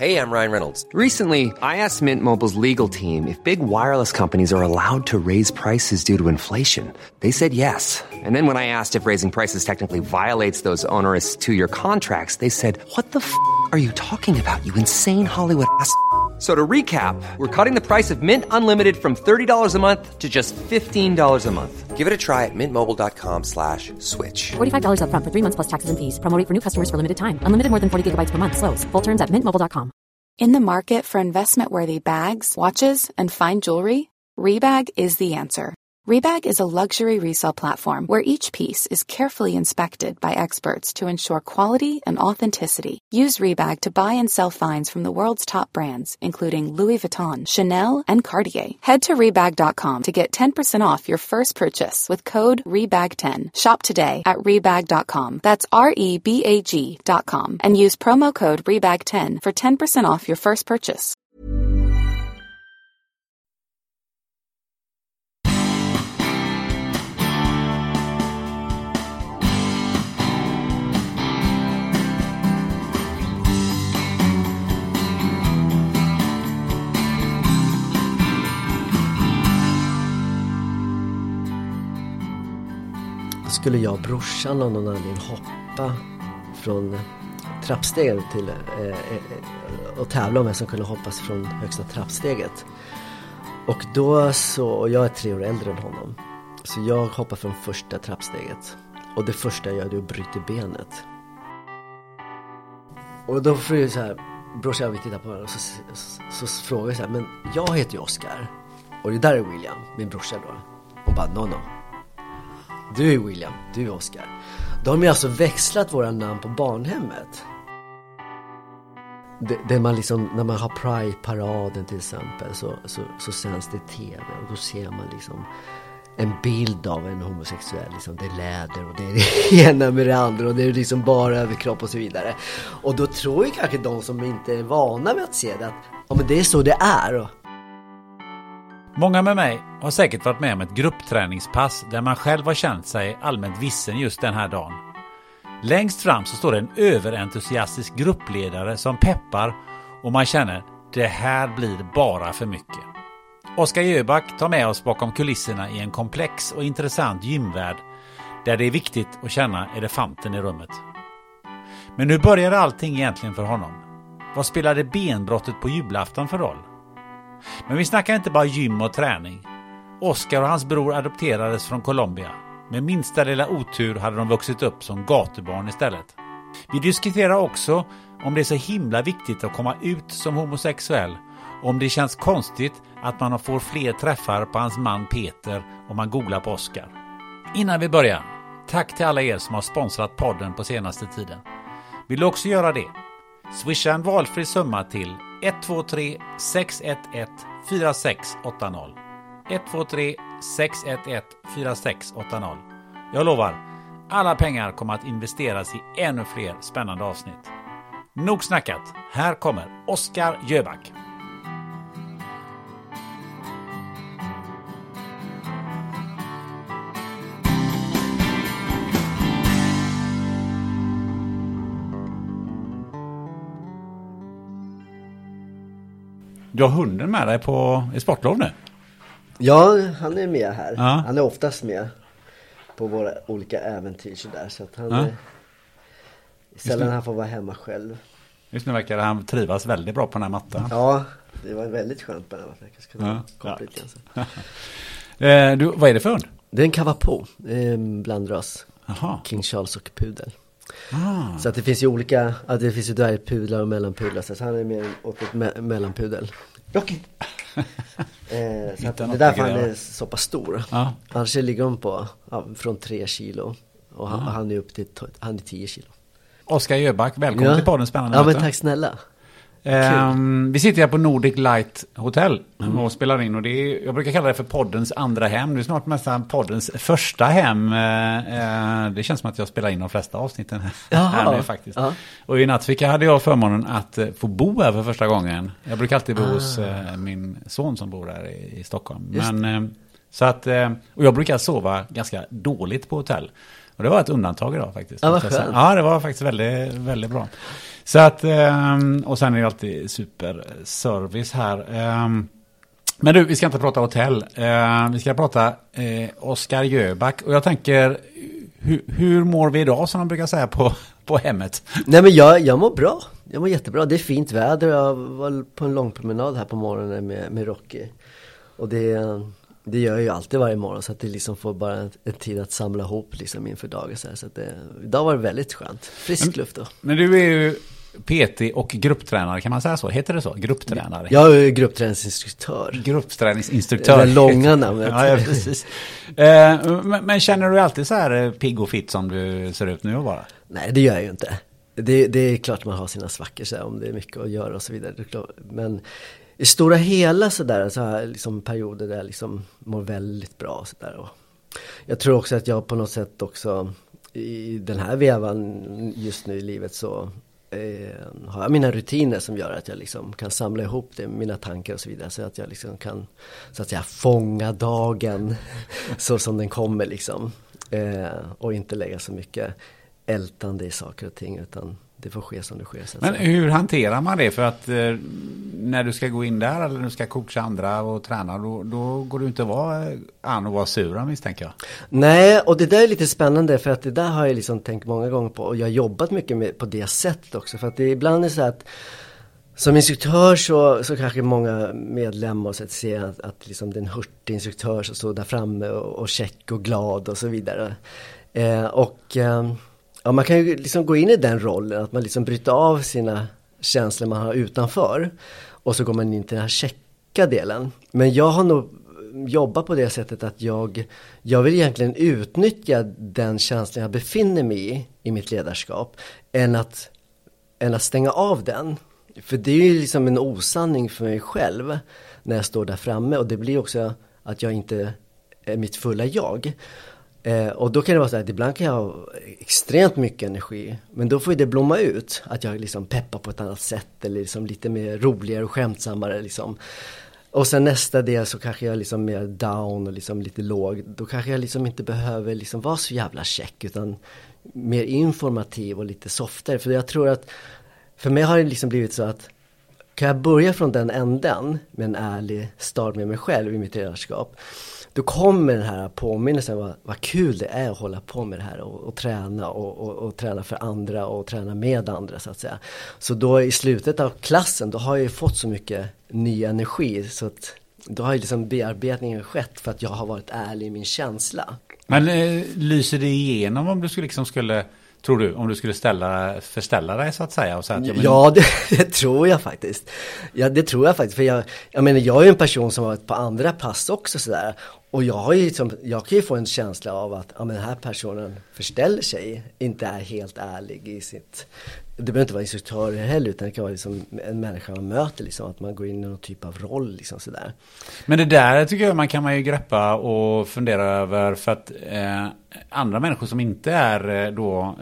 Hey, I'm Ryan Reynolds. Recently, I asked Mint Mobile's legal team if big wireless companies are allowed to raise prices due to inflation. They said yes. And then when I asked if raising prices technically violates those onerous 2-year contracts, they said, "What the are you talking about, you insane Hollywood ass?" So to recap, we're cutting the price of Mint Unlimited from $30 a month to just $15 a month. Give it a try at mintmobile.com/switch. $45 up front for 3 months plus taxes and fees. Promo rate for new customers for limited time. Unlimited more than 40 gigabytes per month. Slows full terms at mintmobile.com. In the market for investment-worthy bags, watches, and fine jewelry, Rebag is the answer. Rebag is a luxury resale platform where each piece is carefully inspected by experts to ensure quality and authenticity. Use Rebag to buy and sell finds from the world's top brands, including Louis Vuitton, Chanel, and Cartier. Head to Rebag.com to get 10% off your first purchase with code REBAG10. Shop today at Rebag.com. That's REBAG.com. And use promo code REBAG10 for 10% off your first purchase. Skulle jag och brorsan av någon anledning hoppa från trappstegen till och tävla om vem som kunde hoppas från högsta trappsteget. Och då så, och jag är 3 år äldre än honom, så jag hoppar från första trappsteget. Och det första jag gör är att bryta benet. Och då får jag så här, brorsan vill titta på honom och så frågar jag så här, men jag heter ju Oscar. Och det där är William, min brorsa då. Och bara, no. Du är William, du är Oscar. De har alltså växlat våra namn på barnhemmet. Det man liksom, när man har Pride-paraden till exempel, så sänds det tv. Och då ser man liksom en bild av en homosexuell. Liksom, det är läder och det är det ena med det andra. Och det är liksom bara överkropp och så vidare. Och då tror ju kanske de som inte är vana med att se det, att ja, men det är så det är. Många med mig har säkert varit med om ett gruppträningspass där man själv har känt sig allmänt vissen just den här dagen. Längst fram så står det en överentusiastisk gruppledare som peppar och man känner, det här blir bara för mycket. Oskar Jöback tar med oss bakom kulisserna i en komplex och intressant gymvärld där det är viktigt att känna elefanten i rummet. Men hur började allting egentligen för honom? Vad spelade benbrottet på julafton för roll? Men vi snackar inte bara gym och träning. Oscar och hans bror adopterades från Colombia. Med minsta lilla otur hade de vuxit upp som gatubarn istället. Vi diskuterar också om det är så himla viktigt att komma ut som homosexuell. Och om det känns konstigt att man får fler träffar på hans man Peter om man googlar på Oscar. Innan vi börjar, tack till alla er som har sponsrat podden på senaste tiden. Vill du också göra det? Swisha en valfri summa till 123 611 4680. 123 611 4680. Jag lovar, alla pengar kommer att investeras i ännu fler spännande avsnitt. Nog snackat, här kommer Oscar Jöback. Du har hunden med dig i sportlov nu? Ja, han är med här. Ja. Han är oftast med på våra olika äventyr så där, så att han är sällan han får vara hemma själv. Just nu verkar han trivas väldigt bra på den här mattan. Ja, det var väldigt skönt på den här mattan. Vad är det för hund? Det är en Cavapo, blandras. Aha. King Charles och pudel. Så att det finns ju olika, det finns ju dvärgpudlar och mellanpudlar, så han är mer åt ett mellanpudel. Rocky. Så att det är därför han är så pass stor. Annars ligger de på från 3 kilo och han är upp till 10 kilo. Oscar Jöback, välkommen till podden, spännande. Ja, men tack snälla. Vi sitter här på Nordic Light Hotel och spelar in, och det är, jag brukar kalla det för poddens andra hem. Det är snart nästan poddens första hem. Det känns som att jag spelar in de flesta avsnitten här nu faktiskt. Och i natt hade jag förmånen att få bo här för första gången. Jag brukar alltid bo hos min son som bor där i Stockholm. Men Så att, och jag brukar sova ganska dåligt på hotell. Och det var ett undantag idag faktiskt. Ja, vad skönt. Ja, det var faktiskt väldigt, väldigt bra. Så att, och sen är det alltid superservice här. Men du, vi ska inte prata hotell. Vi ska prata Oskar Jöback. Och jag tänker, hur mår vi idag som de brukar säga på hemmet? Nej, men jag mår bra. Jag mår jättebra. Det är fint väder. Jag var på en lång promenad här på morgonen med Rocky. Och det gör jag ju alltid varje morgon. Så att det liksom får bara en tid att samla ihop liksom inför dagen. Så att idag var det väldigt skönt. Frisk luft då. Men du är ju PT och grupptränare, kan man säga så? Heter det så? Grupptränare? Jag är gruppträningsinstruktör. Gruppträningsinstruktör. Det långa namnet. Ja, precis. Men känner du alltid så här pigg och fit som du ser ut nu och bara? Nej, det gör jag ju inte. Det är klart man har sina svackor så här, om det är mycket att göra och så vidare. Men i stora hela så här liksom perioder där jag liksom mår väldigt bra och så där. Och jag tror också att jag på något sätt också i den här vevan just nu i livet så har jag mina rutiner som gör att jag liksom kan samla ihop det, mina tankar och så vidare, så att jag liksom kan så att säga fånga dagen så som den kommer liksom, och inte lägga så mycket ältande i saker och ting, utan det får ske som det sker. Så att Men säga. hur hanterar man det? För att när du ska gå in där eller när du ska coacha andra och träna, då går du inte att vara sur, misstänker jag. Nej, och det där är lite spännande, för att det där har jag liksom tänkt många gånger på, och jag har jobbat mycket på det sättet också, för att det ibland är så att som instruktör så kanske många medlemmar så att se att liksom det är en hurtig instruktör som står där framme och check och glad och så vidare. Ja, man kan ju liksom gå in i den rollen, att man liksom bryter av sina känslor man har utanför, och så går man in till den här checka delen. Men jag har nog jobbat på det sättet att jag vill egentligen utnyttja den känslan jag befinner mig i mitt ledarskap, än att stänga av den. För det är ju liksom en osanning för mig själv när jag står där framme, och det blir också att jag inte är mitt fulla jag. Och då kan det vara så att ibland kan jag ha extremt mycket energi, men då får ju det blomma ut, att jag liksom peppar på ett annat sätt, eller liksom lite mer roligare och skämtsammare liksom. Och sen nästa del så kanske jag liksom mer down och liksom lite låg. Då kanske jag liksom inte behöver liksom vara så jävla check, utan mer informativ och lite softare. För jag tror att för mig har det liksom blivit så att kan jag börja från den änden med en ärlig start med mig själv i mitt ledarskap, då kommer den här påminnelsen vad kul det är att hålla på med det här och träna och träna för andra och träna med andra så att säga. Så då i slutet av klassen, då har jag ju fått så mycket ny energi, så att då har ju liksom bearbetningen skett för att jag har varit ärlig i min känsla. Men lyser det igenom om du skulle tror du, om du skulle förställa dig så att säga? Och säga att, ja, det tror jag faktiskt. Ja, det tror jag faktiskt. För jag menar, jag är ju en person som har varit på andra pass också sådär. Och jag kan ju få en känsla av att den här personen förställer sig, inte är helt ärlig i sitt... Det behöver inte vara instruktörer heller, utan det kan vara liksom en människa man möter, liksom, att man går in i någon typ av roll liksom sådär. Men det där tycker jag kan man ju greppa och fundera över, för att andra människor som inte är då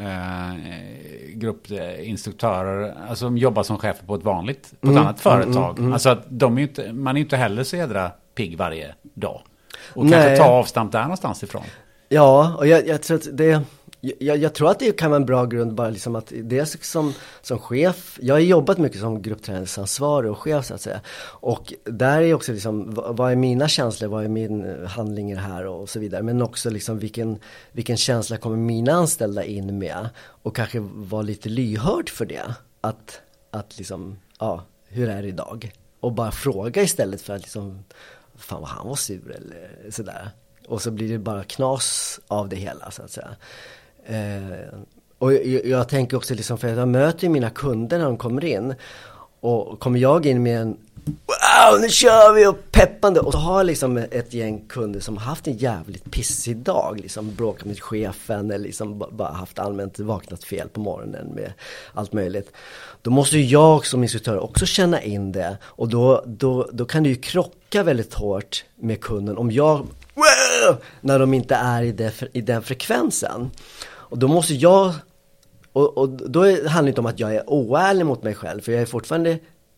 gruppinstruktörer, alltså som jobbar som chef på ett annat företag. Alltså att man är ju inte heller så jädra pigg varje dag. Och kanske ta avstamp där någonstans ifrån. Ja, och jag tror att jag tror att det kan vara en bra grund, bara liksom att det som chef, jag har jobbat mycket som gruppträningsansvarig och chef så att säga, och där är också liksom, vad är mina känslor, vad är min handling här och så vidare, men också liksom vilken känsla kommer mina anställda in med, och kanske vara lite lyhörd för det, att liksom, hur är det idag, och bara fråga istället för att liksom, fan vad han var sur eller sådär. Och så blir det bara knas av det hela så att säga. Och jag tänker också liksom, för jag möter mina kunder när de kommer in, och kommer jag in med en wow, nu kör vi, och peppande, och så har jag liksom ett gäng kunder som har haft en jävligt pissig dag, liksom bråkat med chefen eller liksom bara haft allmänt vaknat fel på morgonen med allt möjligt. Då måste jag som instruktör också känna in det, och då kan det ju krocka väldigt hårt med kunden om jag när de inte är i den frekvensen. Och då måste jag, och då handlar det inte om att jag är oärlig mot mig själv, för jag är fortfarande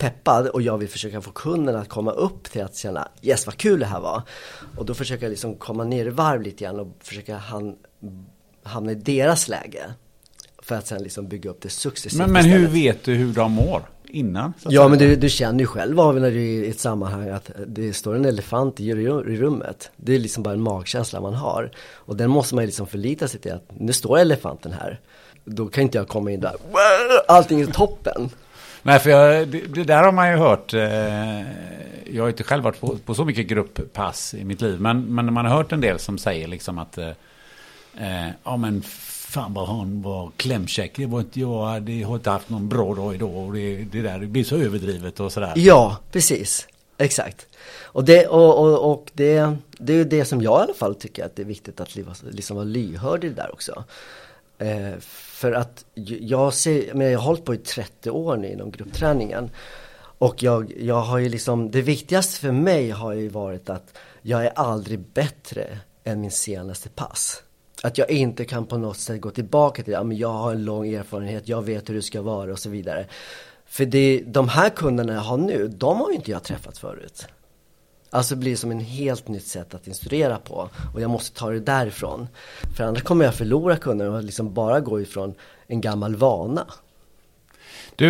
peppad och jag vill försöka få kunden att komma upp till att känna yes vad kul det här var. Och då försöker jag liksom komma ner i varv lite grann och försöka hamna i deras läge. För att sen liksom bygga upp det successivt. Men hur vet du hur de mår innan? Ja, men du känner ju själv av när du är i ett sammanhang att det står en elefant i rummet. Det är liksom bara en magkänsla man har. Och den måste man ju liksom förlita sig till att nu står elefanten här. Då kan inte jag komma in där. Allting är toppen. Nej, för det där har man ju hört. Jag har inte själv varit på så mycket grupppass i mitt liv. Men man har hört en del som säger liksom att ja men fan vad han var klämkäck. Det var inte jag. Det har inte haft någon bra dag idag. Och det blir så överdrivet och sådär. Ja, precis. Exakt. Och det är ju det som jag i alla fall tycker att det är viktigt att liksom vara lyhörd i det där också. För att jag har hållit på i 30 år nu inom gruppträningen. Och jag har ju liksom, det viktigaste för mig har ju varit att jag är aldrig bättre än min senaste pass. Att jag inte kan på något sätt gå tillbaka till det. Men jag har en lång erfarenhet, jag vet hur det ska vara och så vidare. För de här kunderna jag har nu, de har ju inte jag träffat förut. Alltså det blir som en helt nytt sätt att instruera på. Och jag måste ta det därifrån. För annars kommer jag förlora kunder och liksom bara gå ifrån en gammal vana. Du,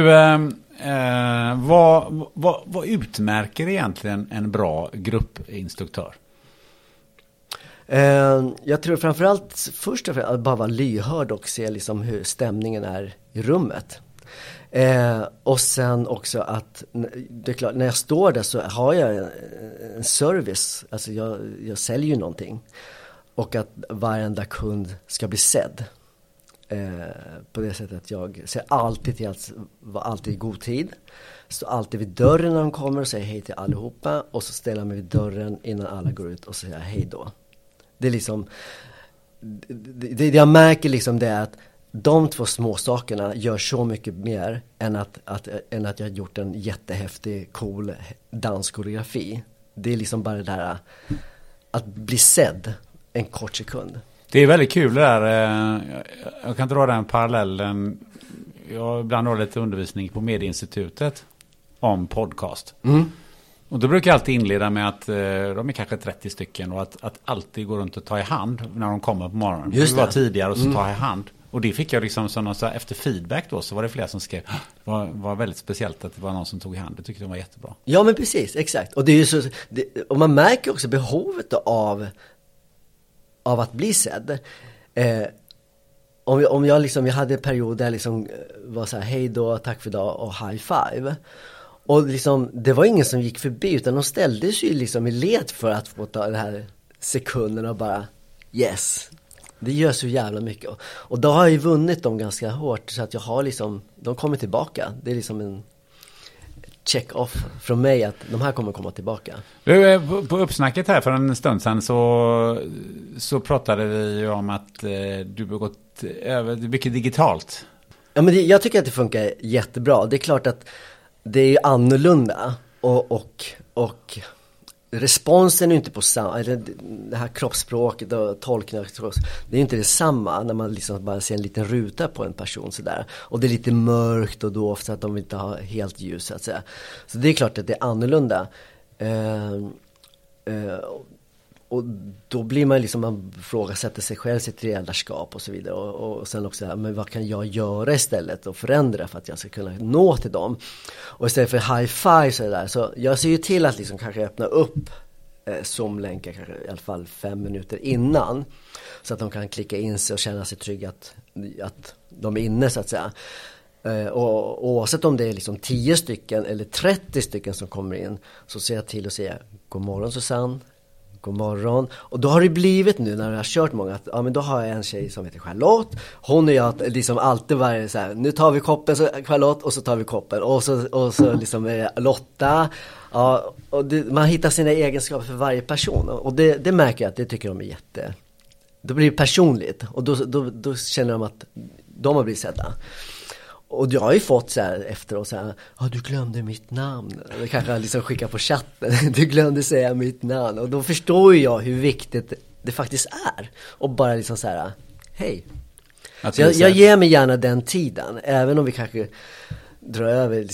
vad utmärker egentligen en bra gruppinstruktör? Jag tror framförallt först och främst att bara vara lyhörd och se liksom hur stämningen är i rummet. Och sen också att det är klart, när jag står där så har jag en service, alltså jag säljer ju någonting, och att varenda kund ska bli sedd på det sättet att jag ser alltid till att vara alltid i god tid, står alltid vid dörren när de kommer och säger hej till allihopa, och så ställer jag mig vid dörren innan alla går ut och säger hej då. Det är liksom det jag märker liksom, det är att de två små sakerna gör så mycket mer än att jag har gjort en jättehäftig, cool danskoreografi. Det är liksom bara det där att bli sedd en kort sekund. Det är väldigt kul det där. Jag kan dra den parallellen. Jag ibland har lite undervisning på Medieinstitutet om podcast. Mm. Och då brukar jag alltid inleda med att de är kanske 30 stycken och att alltid gå runt och ta i hand när de kommer på morgonen. Just det. Var tidigare och så ta i hand. Och det fick jag liksom så efter feedback då, så var det flera som skrev var väldigt speciellt att det var någon som tog i hand. Det tyckte de var jättebra. Ja, men precis, exakt. Och det är ju så, och man märker också behovet av att bli sedd. Om jag hade en period där jag liksom var så här, hej då, tack för idag och high five. Och liksom, det var ingen som gick förbi, utan de ställde sig liksom i led för att få ta den här sekunden och bara yes. Det gör så jävla mycket. Och då har jag ju vunnit dem ganska hårt, så att jag har liksom, de kommer tillbaka. Det är liksom en check-off från mig att de här kommer komma tillbaka. På uppsnacket här för en stund sedan så pratade vi om att du har gått över mycket digitalt. Ja, men jag tycker att det funkar jättebra. Det är klart att det är annorlunda och responsen är inte på samma, eller det här kroppsspråket och tolkningen, det är inte detsamma när man liksom bara ser en liten ruta på en person sådär, och det är lite mörkt och då så att de inte har helt ljus så att säga. Så det är klart att det är annorlunda. Och då blir man liksom, man frågasätter sig själv, sitt ledarskap och så vidare, och sen också, men vad kan jag göra istället och förändra för att jag ska kunna nå till dem, och istället för high five så där, så jag ser ju till att liksom kanske öppna upp Zoom-länkar kanske i alla fall 5 minuter innan, så att de kan klicka in sig och känna sig trygga att de är inne så att säga. Och oavsett om det är liksom 10 stycken eller 30 stycken som kommer in, så ser jag till att säga god morgon Susanne, god morgon. Och då har det blivit nu när jag har kört många att, ja, men då har jag en tjej som heter Charlotte. Hon och jag liksom alltid var så här, nu tar vi koppen så Charlotte, och så tar vi koppen, och så liksom Lotta. Ja, och man hittar sina egenskaper för varje person, och det märker jag att det tycker de är då blir det personligt, och då känner de att de har blivit sedda. Och jag har ju fått så här efteråt så här, du glömde mitt namn. Eller kanske liksom skicka på chatten, du glömde säga mitt namn. Och då förstår jag hur viktigt det faktiskt är. Och bara liksom så här, hej. Jag ger mig gärna den tiden, även om vi kanske drar över liksom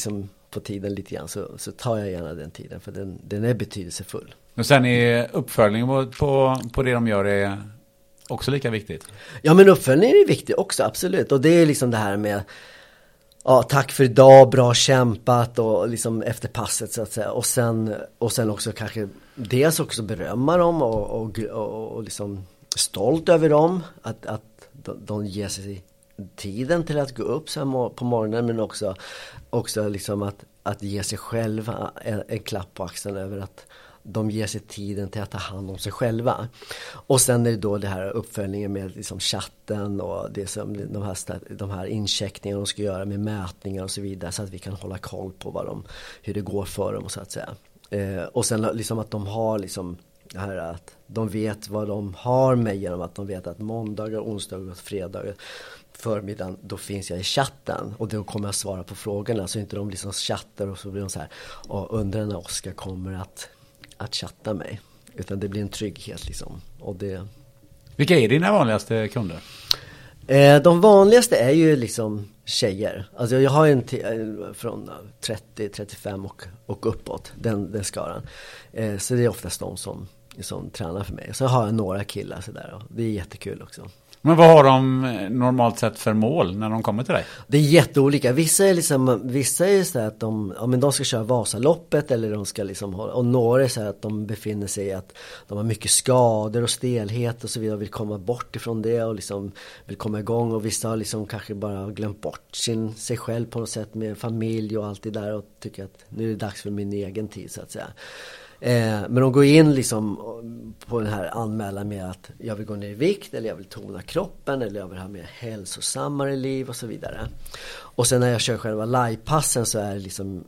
på tiden lite grann så tar jag gärna den tiden, för den är betydelsefull. Och sen är uppföljningen på det de gör är också lika viktigt? Ja, men uppföljningen är viktig också, absolut. Och det är liksom det här med tack för idag, bra kämpat och liksom efter passet så att säga. Och sen också kanske dels också berömma dem och liksom stolt över dem att de ger sig tiden till att gå upp så här på morgonen, men också liksom att ge sig själva en klapp på axeln över att de ger sig tiden till att ta hand om sig själva. Och sen är det då det här uppföljningen med liksom chatten och det som de här incheckningarna de ska göra med mätningar och så vidare, så att vi kan hålla koll på hur det går för dem, så att säga. Och sen liksom att de har liksom det här att de vet vad de har med, genom att de vet att måndagar, onsdagar och fredagar förmiddagen, då finns jag i chatten och då kommer jag svara på frågorna, så inte de liksom chattar och så blir de så här undrar när Oskar kommer att chatta mig, utan det blir en trygghet liksom. Och det... Vilka är dina vanligaste kunder? De vanligaste är ju liksom tjejer. Alltså jag har en från 30-35 och uppåt, den skaran. Så det är oftast de som tränar för mig. Så har jag några killar så där, och det är jättekul också. Men vad har de normalt sett för mål när de kommer till dig? Det är jätteolika. Vissa är så att de ska köra Vasaloppet, eller de ska liksom och några är så att de befinner sig i att de har mycket skador och stelhet och så vidare och vill komma bort ifrån det och liksom vill komma igång, och vissa har liksom kanske bara glömt bort sig själv på något sätt med familj och allt det där och tycker att nu är det dags för min egen tid, så att säga. Men de går in liksom på den här anmälan med att jag vill gå ner i vikt, eller jag vill tona kroppen, eller jag vill ha mer hälsosammare liv och så vidare. Och sen när jag kör själva livepassen så är det liksom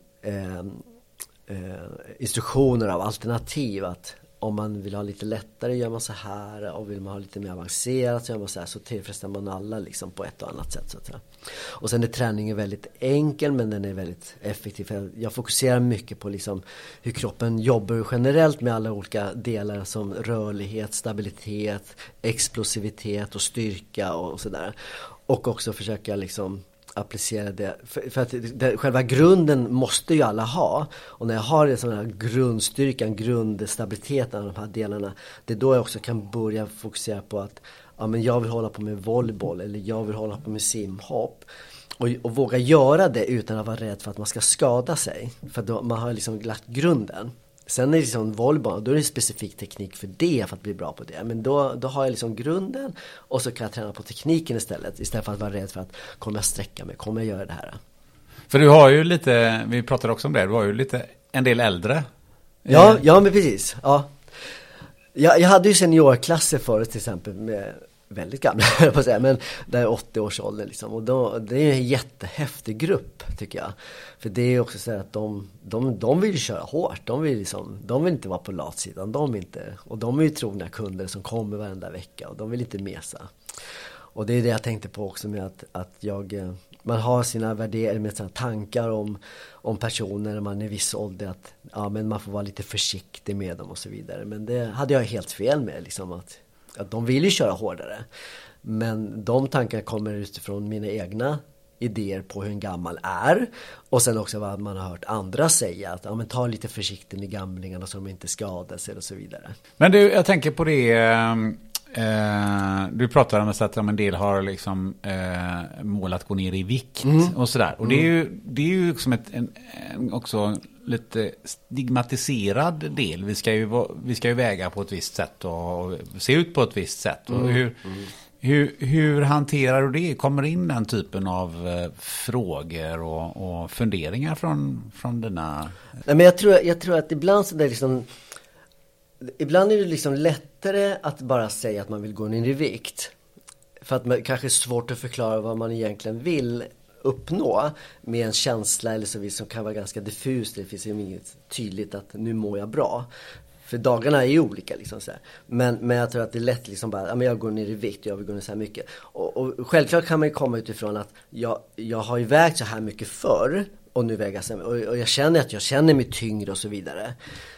instruktioner av alternativ, att om man vill ha lite lättare gör man så här, och vill man ha lite mer avancerat så gör man så här, så tillfredsställer man alla liksom på ett och annat sätt, så att säga. Och sen är träningen väldigt enkel, men den är väldigt effektiv. Jag fokuserar mycket på liksom hur kroppen jobbar generellt med alla olika delar som rörlighet, stabilitet, explosivitet och styrka och sådär. Och också försöka liksom applicera det, för att själva grunden måste ju alla ha, och när jag har en sån här grundstyrkan, grundstabiliteten av de här delarna, det är då jag också kan börja fokusera på att men jag vill hålla på med volleyboll, eller jag vill hålla på med simhopp, och våga göra det utan att vara rädd för att man ska skada sig, för då man har liksom lagt grunden. Sen är det liksom volleyboll, då är det en specifik teknik för det, för att bli bra på det. Men då har jag liksom grunden, och så kan jag träna på tekniken istället för att vara rädd för att kommer jag sträcka mig, kommer jag göra det här. För du har ju lite, vi pratade också om det, du har ju lite en del äldre. Ja, men precis. Ja. Jag hade ju seniorklasser förut till exempel med väldigt gamla, men det är 80-årsåldern liksom. Och det är en jättehäftig grupp tycker jag. För det är också så att de vill köra hårt. De vill inte vara på latsidan. Och de är ju trogna kunder som kommer varenda vecka, och de vill inte mesa. Och det är det jag tänkte på också med att man har sina värderingar med sina tankar om personer när man är i viss ålder, att men man får vara lite försiktig med dem och så vidare. Men det hade jag helt fel med liksom, att de vill ju köra hårdare. Men de tankarna kommer utifrån mina egna idéer på hur en gammal är. Och sen också vad man har hört andra säga. Att men ta lite försiktigt med gamlingarna så de inte skadar sig och så vidare. Men du, jag tänker på det. Du pratar om att en del har liksom mål att gå ner i vikt och sådär. Och det är ju liksom också lite stigmatiserad del. Vi ska ju väga på ett visst sätt och se ut på ett visst sätt. Och hur hanterar du det? Kommer in den typen av frågor och funderingar från dina... Nej, men jag tror att ibland så där liksom, ibland är det liksom lättare att bara säga att man vill gå ner i vikt. För att man kanske är svårt att förklara vad man egentligen vill uppnå med en känsla eller så vis som kan vara ganska diffus. Det finns ju inget tydligt att nu mår jag bra. För dagarna är ju olika liksom så här. Men jag tror att det är lätt liksom bara, men jag går ner i vikt, jag vill gå ner så här mycket. Och självklart kan man ju komma utifrån att jag har ju vägt så här mycket förr och nu väger jag och jag känner att jag känner mig tyngre och så vidare.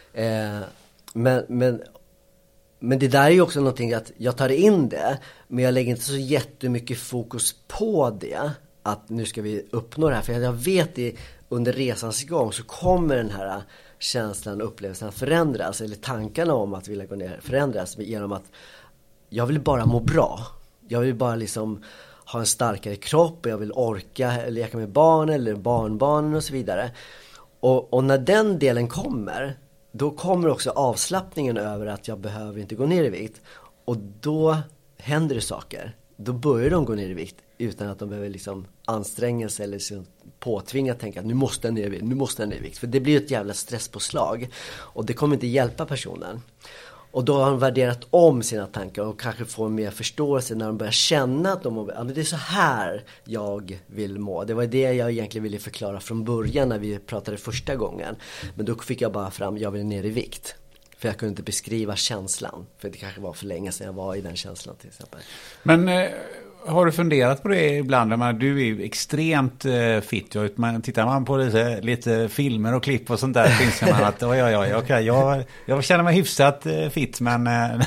Men det där är ju också någonting att jag tar in det, men jag lägger inte så jättemycket fokus på det. att nu ska vi uppnå det här. För jag vet under resans gång så kommer den här känslan och upplevelsen att förändras. Eller tankarna om att vilja gå ner förändras genom att jag vill bara må bra. Jag vill bara liksom ha en starkare kropp. Jag vill orka leka med barn eller barnbarnen och så vidare. Och när den delen kommer, då kommer också avslappningen över att jag behöver inte gå ner i vikt. Och då händer det saker. Då börjar de gå ner i vikt utan att de behöver liksom anstränga sig eller liksom påtvinga att tänka att nu måste jag ner i vikt. För det blir ett jävla stresspåslag och det kommer inte hjälpa personen. Och då har de värderat om sina tankar och kanske får mer förståelse när de börjar känna att men det är så här jag vill må. Det var det jag egentligen ville förklara från början när vi pratade första gången. Men då fick jag bara fram, jag vill ner i vikt. För jag kunde inte beskriva känslan. För det kanske var för länge sedan jag var i den känslan till exempel. Men har du funderat på det ibland? Men du är ju extremt fit. Tittar man på lite filmer och klipp och sånt där finns det man att okej, jag känner mig hyfsat fit, men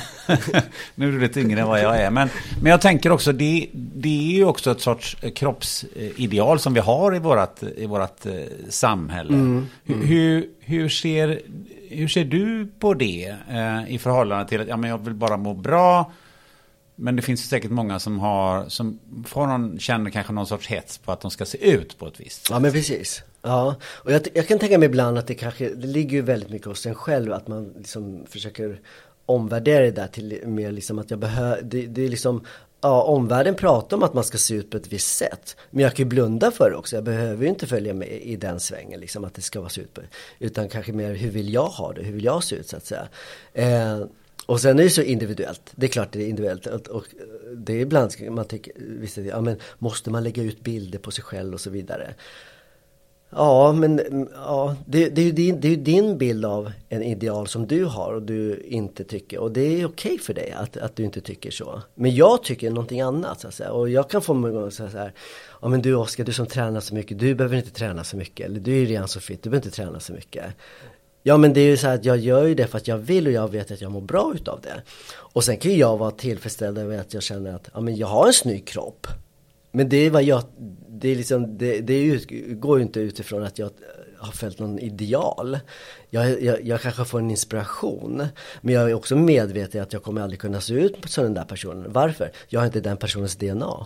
nu är du lite yngre än vad jag är. Men jag tänker också, det är ju också ett sorts kroppsideal som vi har i vårat samhälle. Hur ser du på det i förhållande till att men jag vill bara må bra? Men det finns säkert många som känner kanske någon sorts hets på att de ska se ut på ett visst sätt. Ja, men precis. Ja, och jag kan tänka mig ibland att det ligger ju väldigt mycket hos en själv att man liksom försöker omvärdera det där till mer liksom att jag behöver, det är liksom, ja, omvärlden pratar om att man ska se ut på ett visst sätt. Men jag kan ju blunda för det också. Jag behöver ju inte följa med i den svängen liksom att det ska vara se ut på. Utan kanske mer, hur vill jag ha det? Hur vill jag se ut så att säga? Och sen är det så individuellt. Det är klart det är individuellt. Och det är ibland man tycker, visst, ja, men måste man lägga ut bilder på sig själv och så vidare. Ja, men ja, det är ju din bild av en ideal som du har och du inte tycker. Och det är okej för dig att du inte tycker så. Men jag tycker någonting annat så att säga. Och jag kan få många gånger säga så här: ja men du Oskar, du som tränar så mycket, du behöver inte träna så mycket. Eller du är redan så fit, du behöver inte träna så mycket. Ja, men det är ju så här att jag gör ju det för att jag vill och jag vet att jag mår bra utav det. Och sen kan ju jag vara tillfredsställd över att jag känner att ja, men jag har en snygg kropp. Men det är vad jag, det är liksom, det går ju inte utifrån att jag har följt någon ideal. Jag kanske får en inspiration. Men jag är också medveten att jag kommer aldrig kunna se ut som den där personen. Varför? Jag har inte den personens DNA.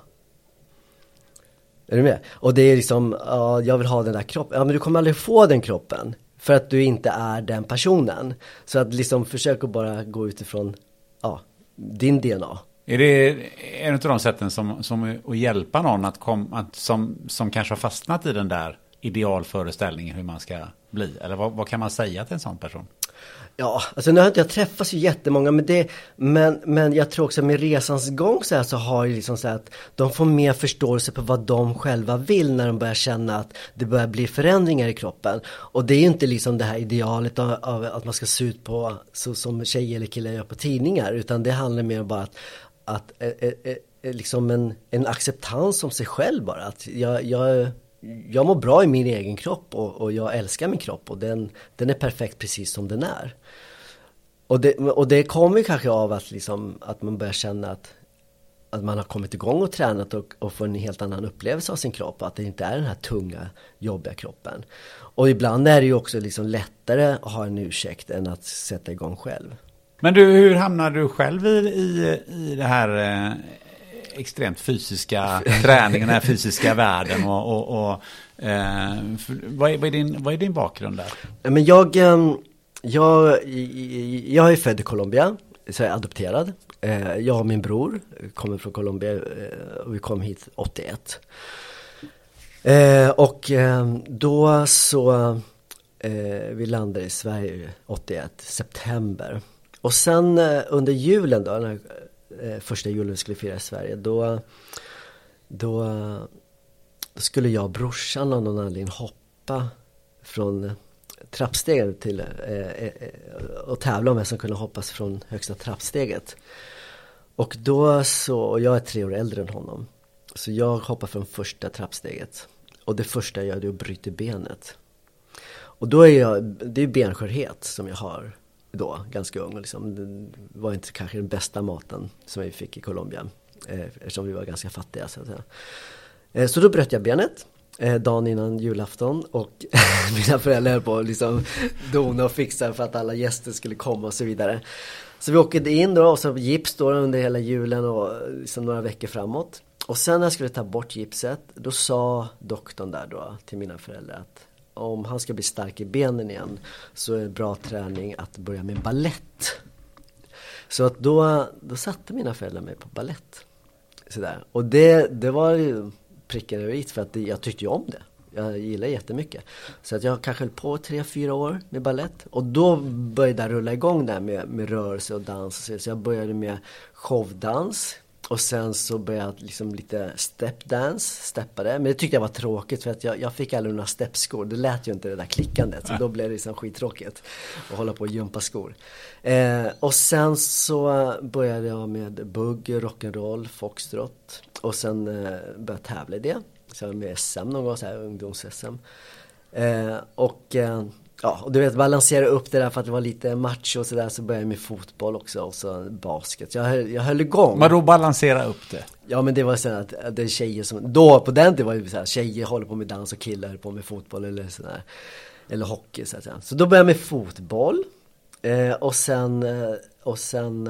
Är du med? Och det är liksom, ja, jag vill ha den där kroppen. Ja, men du kommer aldrig få den kroppen. För att du inte är den personen. Så att liksom försöka bara gå utifrån din DNA. Är det en av de sätten som att hjälpa någon som kanske har fastnat i den där idealföreställningen hur man ska bli? Eller vad kan man säga till en sån person? Ja, alltså nu har inte jag träffat så jättemånga men jag tror också med resans gång så har ju liksom så att de får mer förståelse på vad de själva vill när de börjar känna att det börjar bli förändringar i kroppen. Och det är ju inte liksom det här idealet av att man ska se ut på så som tjejer eller killar gör på tidningar, utan det handlar mer om bara att liksom en acceptans om sig själv bara. Att jag mår bra i min egen kropp och jag älskar min kropp och den är perfekt precis som den är. Och det kommer kanske av att, liksom, att man börjar känna att man har kommit igång och tränat och får en helt annan upplevelse av sin kropp. Att det inte är den här tunga, jobbiga kroppen. Och ibland är det ju också liksom lättare att ha en ursäkt än att sätta igång själv. Men du, hur hamnar du själv i det här extremt fysiska träningen, den här fysiska världen och vad är din bakgrund där? Men jag är född i Colombia, så jag är adopterad. Jag och min bror kommer från Colombia och vi kom hit 81. Och då så vi landade i Sverige 81, september. Och sen under julen då, när första julen vi skulle fira i Sverige, då skulle jag och brorsan av någon anledning hoppa från trappstegen till och tävla om vem som kunde hoppas från högsta trappsteget. Och då så, jag är 3 år äldre än honom, så jag hoppar från första trappsteget. Och det första jag gör är att bryta benet. Och då det är benskörhet som jag har då, ganska ung. Liksom. Det var inte kanske den bästa maten som vi fick i Colombia. Eftersom vi var ganska fattiga. Så att säga. Så då bröt jag benet dagen innan julafton och mina föräldrar höll på liksom dona och fixa för att alla gäster skulle komma och så vidare. Så vi åkte in då och så gips då under hela julen och liksom några veckor framåt. Och sen när jag skulle ta bort gipset, då sa doktorn där då till mina föräldrar att om han ska bli stark i benen igen så är det bra träning att börja med ballett. Så att då satte mina föräldrar mig på ballett. Sådär. Och det var ju pricken över i för att jag tyckte ju om det. Jag gillar jättemycket. Så att jag kanske höll på 3-4 år med ballett. Och då började jag rulla igång där med rörelse och dans. Så jag började med showdans. Och sen så började jag liksom lite steppade. Men det tyckte jag var tråkigt för att jag fick aldrig några steppskor. Det lät ju inte det där klickandet. Så då blev det liksom skittråkigt att hålla på och jumpa skor. Och sen så började jag med bugg, rock'n'roll, foxtrot. Och sen började jag tävla i det. Så jag var med SM någon gång, så här ungdoms-SM. Och du vet, balansera upp det där för att det var lite match och sådär. Så började jag med fotboll också och så basket. Jag höll igång. Vadå balansera upp det? Ja, men det var så att det är tjejer som... Då på den tiden var det så här, tjejer håller på med dans och killar håller på med fotboll eller sådär. Eller hockey så att säga. Så då började jag med fotboll. Och sen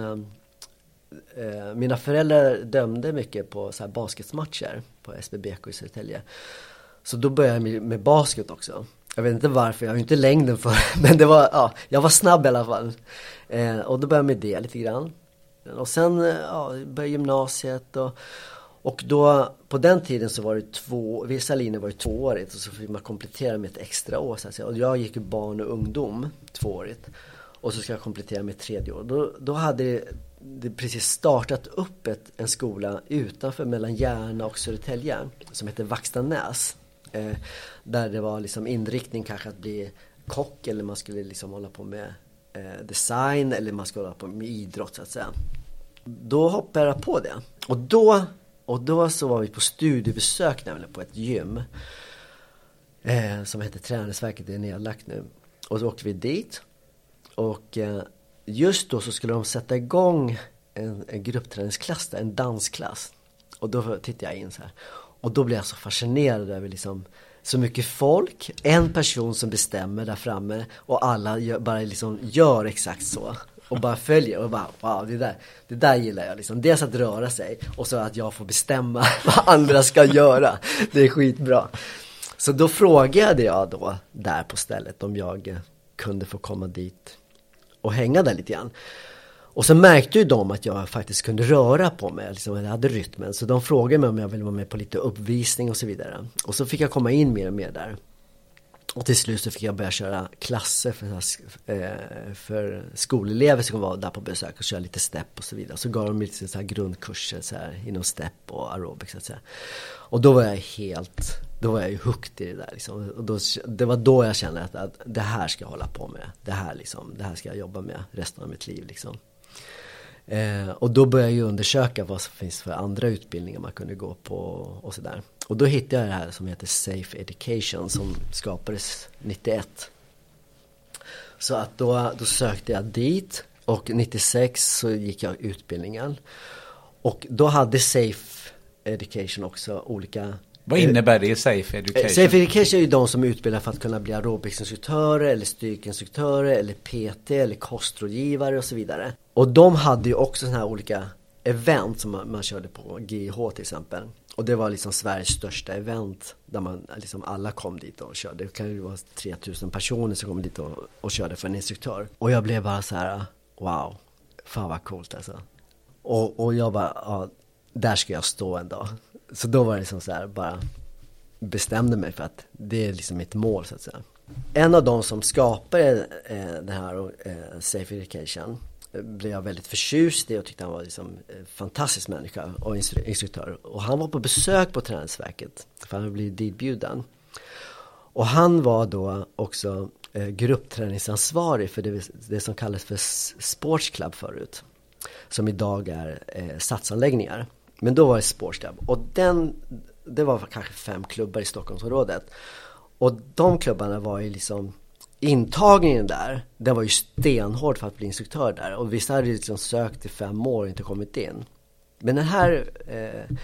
mina föräldrar dömde mycket på så här basketmatcher på SBBK i Södertälje. Så då började jag med basket också. Jag vet inte varför, jag har ju inte längden för, men det var, jag var snabb i alla fall. Och då började jag med det lite grann. Och sen började gymnasiet och då, på den tiden så var det vissa linjer var ju 2-årigt och så fick man komplettera med ett extra år. Så att säga. Och jag gick ju barn och ungdom 2-årigt. Och så ska jag komplettera med 3:e år. Då hade det precis startat upp en skola utanför mellan Järna och Södertälje som heter Vaxtanäs. Där det var liksom inriktning kanske att bli kock eller man skulle liksom hålla på med design eller man skulle hålla på med idrott så att säga. Då hoppade jag på det. Och då så var vi på studiebesök nämligen på ett gym som heter Träningsverket, det är nedlagt nu. Och så åkte vi dit och just då så skulle de sätta igång en gruppträningsklass där, en dansklass. Och då tittade jag in så här. Och då blev jag så fascinerad över liksom så mycket folk, en person som bestämmer där framme och alla bara liksom gör exakt så och bara följer och bara wow, det där gillar jag liksom. Dels att röra sig och så att jag får bestämma vad andra ska göra. Det är skitbra. Så då frågade jag då där på stället om jag kunde få komma dit och hänga där lite grann. Och så märkte ju de att jag faktiskt kunde röra på mig, liksom jag hade rytmen. Så de frågade mig om jag ville vara med på lite uppvisning och så vidare. Och så fick jag komma in mer och mer där. Och till slut så fick jag börja köra klasser för skolelever som var där på besök och köra lite step och så vidare. Så gav de lite så här grundkurser så här, inom step och aerobics så att säga. Och då var jag ju hooked i det där liksom. Och det var då jag kände att det här ska jag hålla på med. Det här ska jag jobba med resten av mitt liv liksom. Och då började jag ju undersöka vad som finns för andra utbildningar man kunde gå på och sådär. Och då hittade jag det här som heter Safe Education som skapades 91. Så att då sökte jag dit och 96 så gick jag utbildningen. Och då hade Safe Education också olika... Vad innebär det, Safe Education? Safe Education är ju de som utbildar för att kunna bli aerobicsinstruktörer eller styrkeinstruktörer eller PT eller kostrådgivare och så vidare. Och de hade ju också såna här olika event som man körde på GH till exempel. Och det var liksom Sveriges största event där man liksom alla kom dit och körde. Det kan ju vara 3000 personer som kom dit och körde för en instruktör. Och jag blev bara så här, wow, fan vad coolt alltså. Och jag bara, ja, där ska jag stå en dag. Så då var det liksom så här, bara bestämde mig för att det är liksom mitt mål så att säga. En av de som skapade det här Safe Education blev jag väldigt förtjust i och tyckte han var liksom en fantastisk människa och instruktör. Och han var på besök på Träningsverket för han blev ditbjuden. Och han var då också gruppträningsansvarig för det som kallas för Sports Club förut. Som idag är satsanläggningar. Men då var det Sports Club. Och det var kanske 5 klubbar i Stockholmsområdet. Och de klubbarna var ju liksom... Intagningen där, den var ju stenhård för att bli instruktör där. Och vissa hade liksom sökt i 5 år och inte kommit in. Men den här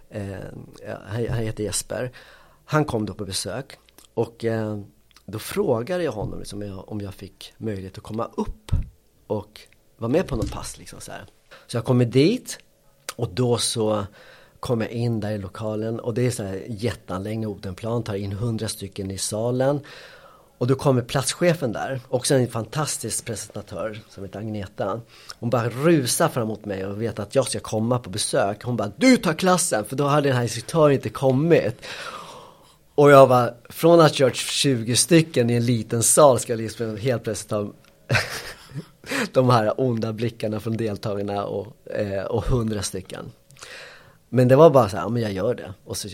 han heter Jesper. Han kom då på besök och då frågade jag honom liksom, om jag fick möjlighet att komma upp och vara med på någon pass liksom så här. Så jag kommer dit och då så kom jag in där i lokalen och det är så här jätteanläggning, Odenplan, tar in 100 stycken i salen. Och då kommer platschefen där, också en fantastisk presentatör som heter Agneta. Hon bara rusar fram mot mig och vet att jag ska komma på besök. Hon bara, du tar klassen, för då hade den här instruktören inte kommit. Och jag var, från att kört 20 stycken i en liten sal ska jag liksom helt plötsligt ha de här onda blickarna från deltagarna och 100 stycken. Men det var bara så här, ja, men jag gör det.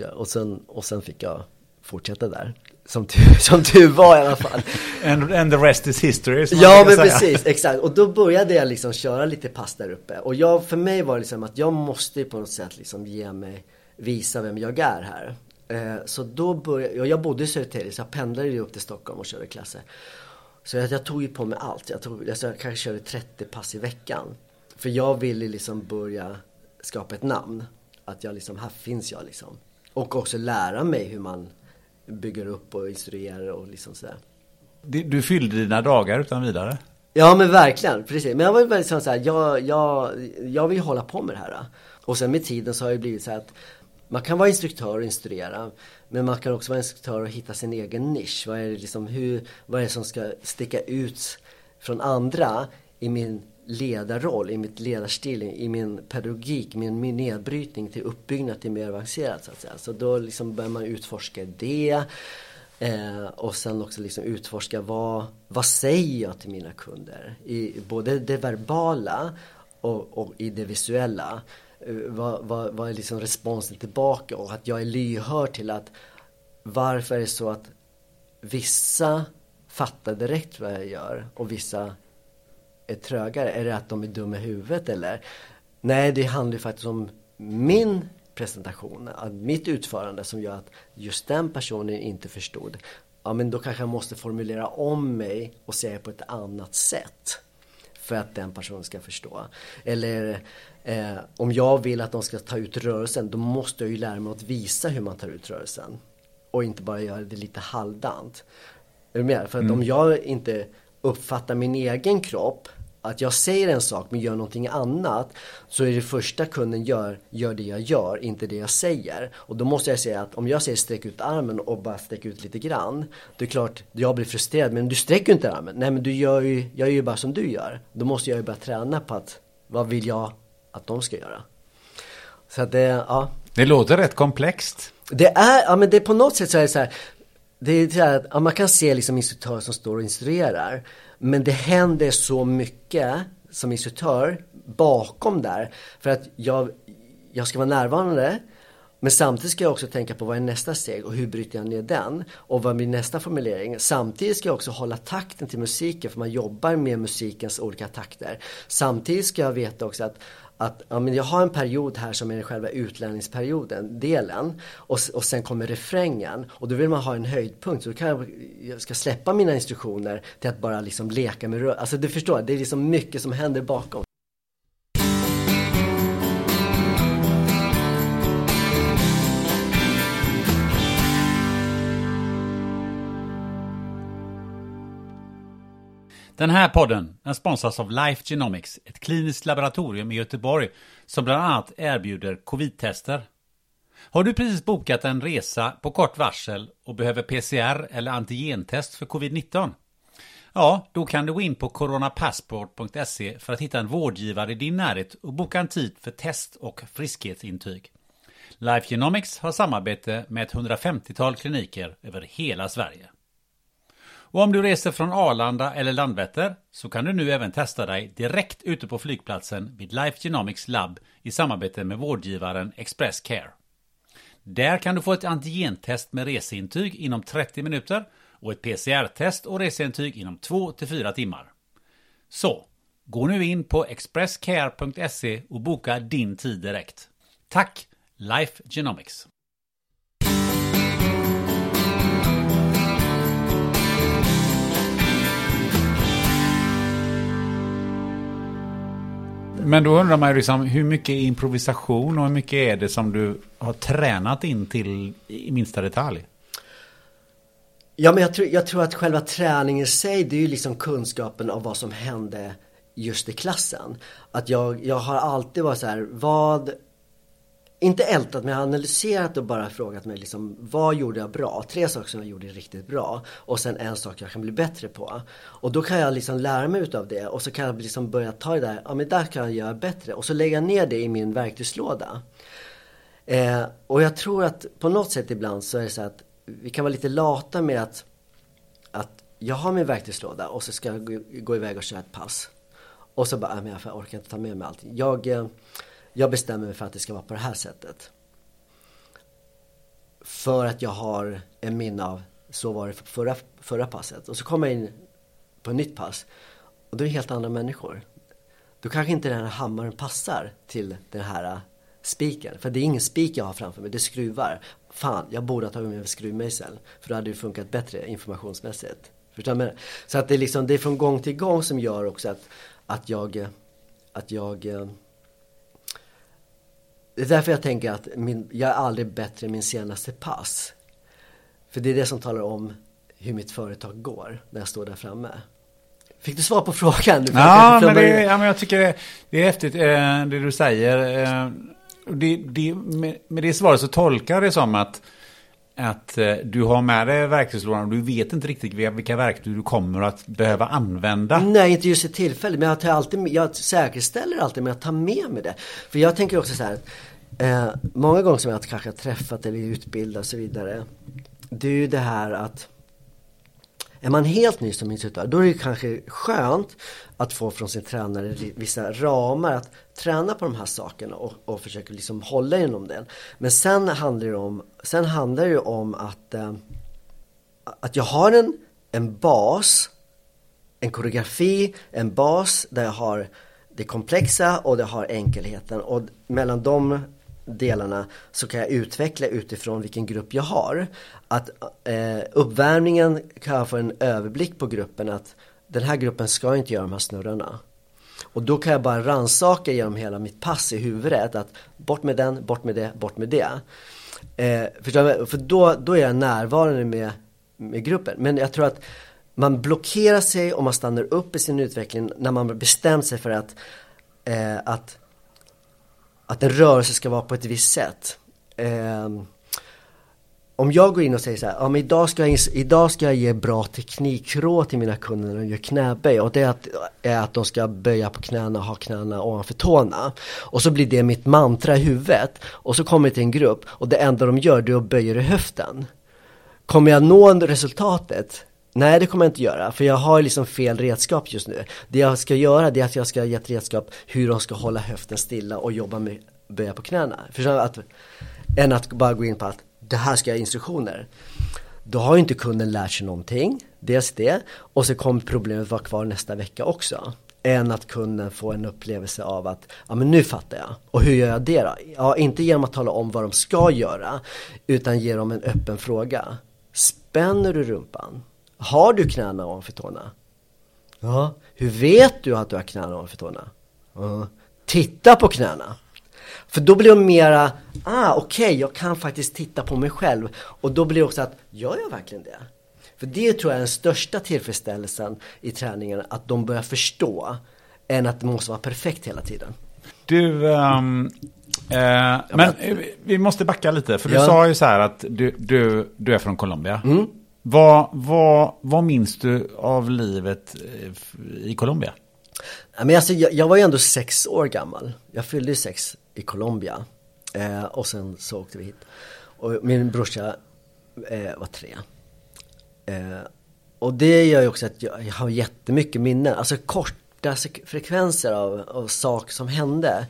Och sen fick jag fortsätta där. Som tur var i alla fall. And the rest is history. Ja, men precis, exakt. Och då började jag liksom köra lite pass där uppe. Och för mig var det liksom att jag måste på något sätt liksom visa vem jag är här. Så då började jag bodde i Södertälje, så jag pendlade ju upp till Stockholm och körde klasser. Så jag tog ju på mig allt. Jag kanske körde 30 pass i veckan. För jag ville liksom börja skapa ett namn. Att jag liksom, här finns jag liksom. Och också lära mig hur man bygger upp och instruerar och liksom sådär. Du fyllde dina dagar utan vidare? Ja, men verkligen, precis. Men jag var väldigt så här, jag vill hålla på med det här. Och sen med tiden så har det blivit så här att man kan vara instruktör och instruera, men man kan också vara instruktör och hitta sin egen nisch. Vad är det som ska sticka ut från andra i min ledarroll, i mitt ledarstil, i min pedagogik, min nedbrytning till uppbyggnad till mer avancerat så att säga. Så då liksom börjar man utforska det och sen också liksom utforska vad säger jag till mina kunder i både det verbala och i det visuella. Vad är liksom responsen tillbaka, och att jag är lyhörd till att varför är det så att vissa fattar direkt vad jag gör och vissa är trögare. Är det att de är dumma i huvudet eller? Nej, det handlar ju faktiskt om min presentation, mitt utförande som gör att just den personen inte förstod. Ja, men då kanske jag måste formulera om mig och säga på ett annat sätt för att den personen ska förstå. Eller om jag vill att de ska ta ut rörelsen, då måste jag ju lära mig att visa hur man tar ut rörelsen och inte bara göra det lite halvdant. Är du med? För att om jag inte uppfattar min egen kropp, att jag säger en sak men gör någonting annat, så är det första kunden gör det jag gör, inte det jag säger. Och då måste jag säga att om jag säger sträck ut armen och bara sträck ut lite grann, det är klart jag blir frustrerad, men du sträcker inte armen. Nej, men jag gör ju bara som du gör. Då måste jag ju börja träna på att vad vill jag att de ska göra. Så att det låter rätt komplext. Det är, men det är på något sätt så är det så här. Det är så här att man kan se liksom instruktörer som står och instruerar, men det händer så mycket som instruktör bakom där, för att jag ska vara närvarande, men samtidigt ska jag också tänka på vad är nästa steg och hur bryter jag ner den och vad blir nästa formulering. Samtidigt ska jag också hålla takten till musiken, för man jobbar med musikens olika takter. Samtidigt ska jag veta också att men jag har en period här som är själva utlärningsperioden, delen, och sen kommer refrängen, och då vill man ha en höjdpunkt, så då kan jag ska släppa mina instruktioner till att bara liksom leka med alltså du förstår, det är liksom mycket som händer bakom. Den här podden sponsras av Life Genomics, ett kliniskt laboratorium i Göteborg som bland annat erbjuder covid-tester. Har du precis bokat en resa på kort varsel och behöver PCR eller antigentest för covid-19? Ja, då kan du gå in på coronapassport.se för att hitta en vårdgivare i din närhet och boka en tid för test och friskhetsintyg. Life Genomics har samarbete med ett 150-tal kliniker över hela Sverige. Och om du reser från Arlanda eller Landvetter så kan du nu även testa dig direkt ute på flygplatsen vid Life Genomics Lab i samarbete med vårdgivaren Express Care. Där kan du få ett antigentest med reseintyg inom 30 minuter och ett PCR-test och reseintyg inom 2-4 timmar. Så, gå nu in på expresscare.se och boka din tid direkt. Tack, Life Genomics! Men då undrar man ju liksom, hur mycket improvisation och hur mycket är det som du har tränat in till i minsta detalj? Ja, men jag tror att själva träningen i sig, det är ju liksom kunskapen av vad som hände just i klassen. Att jag har alltid varit så här, inte ältat, men jag har analyserat och bara frågat mig liksom, vad gjorde jag bra? 3 saker som jag gjorde riktigt bra. Och sen en sak jag kan bli bättre på. Och då kan jag liksom lära mig utav det. Och så kan jag liksom börja ta det där, ja men där kan jag göra bättre. Och så lägga ner det i min verktygslåda. Och jag tror att på något sätt ibland så är det så att vi kan vara lite lata med att jag har min verktygslåda och så ska jag gå iväg och köra ett pass. Och så bara, men jag orkar inte ta med mig allting. Jag bestämmer mig för att det ska vara på det här sättet. För att jag har en minne av, så var det förra passet. Och så kommer jag in på ett nytt pass. Och då är det helt andra människor. Då kanske inte den här hammaren passar till den här spiken. För det är ingen spik jag har framför mig, det är skruvar. Fan, jag borde ha tagit med skruvmejsel. För då hade det funkat bättre informationsmässigt. Förstår du? Så att det är från gång till gång som gör också att jag det är därför jag tänker att jag är aldrig bättre än min senaste pass. För det är det som talar om hur mitt företag går när jag står där framme. Fick du svar på frågan? Men jag tycker det är häftigt det du säger. Med det svaret så tolkar det som att du har med dig verktygslådan och du vet inte riktigt vilka verktyg du kommer att behöva använda. Nej, inte just i tillfälle, men jag säkerställer alltid med att ta med mig det. För jag tänker också så här, många gånger som jag kanske har träffat eller utbildat och så vidare, det är ju det här att är man helt ny som instruktör, då är det kanske skönt att få från sin tränare vissa ramar att träna på de här sakerna och försöka liksom hålla inom den. Men sen handlar det om att jag har en bas, en koreografi, en bas där jag har det komplexa och det har enkelheten, och mellan de delarna så kan jag utveckla utifrån vilken grupp jag har. Att uppvärmningen kan jag få en överblick på gruppen, att den här gruppen ska inte göra de här snurrarna. Och då kan jag bara rannsaka genom hela mitt pass i huvudet att bort med den, bort med det, bort med det. För då är jag närvarande med gruppen. Men jag tror att man blockerar sig och man stannar upp i sin utveckling när man bestämt sig för att en rörelse ska vara på ett visst sätt. Om jag går in och säger så här, ja, men idag ska jag ge bra teknikråd till mina kunder när de gör knäböj, och det är att de ska böja på knäna och ha knäna ovanför tårna. Och så blir det mitt mantra i huvudet, och så kommer det till en grupp och det enda de gör är att böja i höften. Kommer jag nå resultatet? Nej, det kommer jag inte göra, för jag har liksom fel redskap just nu. Det jag ska göra är att jag ska ge ett redskap hur de ska hålla höften stilla och jobba med böja på knäna. Än att bara gå in på att det här ska jag instruktioner. Då har ju inte kunden lärt sig någonting. Dels det. Och så kommer problemet vara kvar nästa vecka också. Än att kunden får en upplevelse av att ja, men nu fattar jag. Och hur gör jag det då? Ja, inte genom att tala om vad de ska göra, utan ge dem en öppen fråga. Spänner du rumpan? Har du knäna ovanför tårna? Ja. Hur vet du att du har knäna ovanför tårna? Ja. Titta på knäna. För då blir det mera, okej, jag kan faktiskt titta på mig själv. Och då blir det också att, gör jag verkligen det? För det tror jag är den största tillfredsställelsen i träningen, att de börjar förstå, än att det måste vara perfekt hela tiden. Du, men vi måste backa lite, för du sa ju så här att du är från Colombia. Mm. Vad minns du av livet i Colombia? Men alltså, jag var ju ändå 6 år gammal. Jag fyllde 6 i Colombia. Och sen så åkte vi hit. Och min brorsa var 3. Och det gör ju också att jag har jättemycket minnen. Alltså korta frekvenser av saker som hände.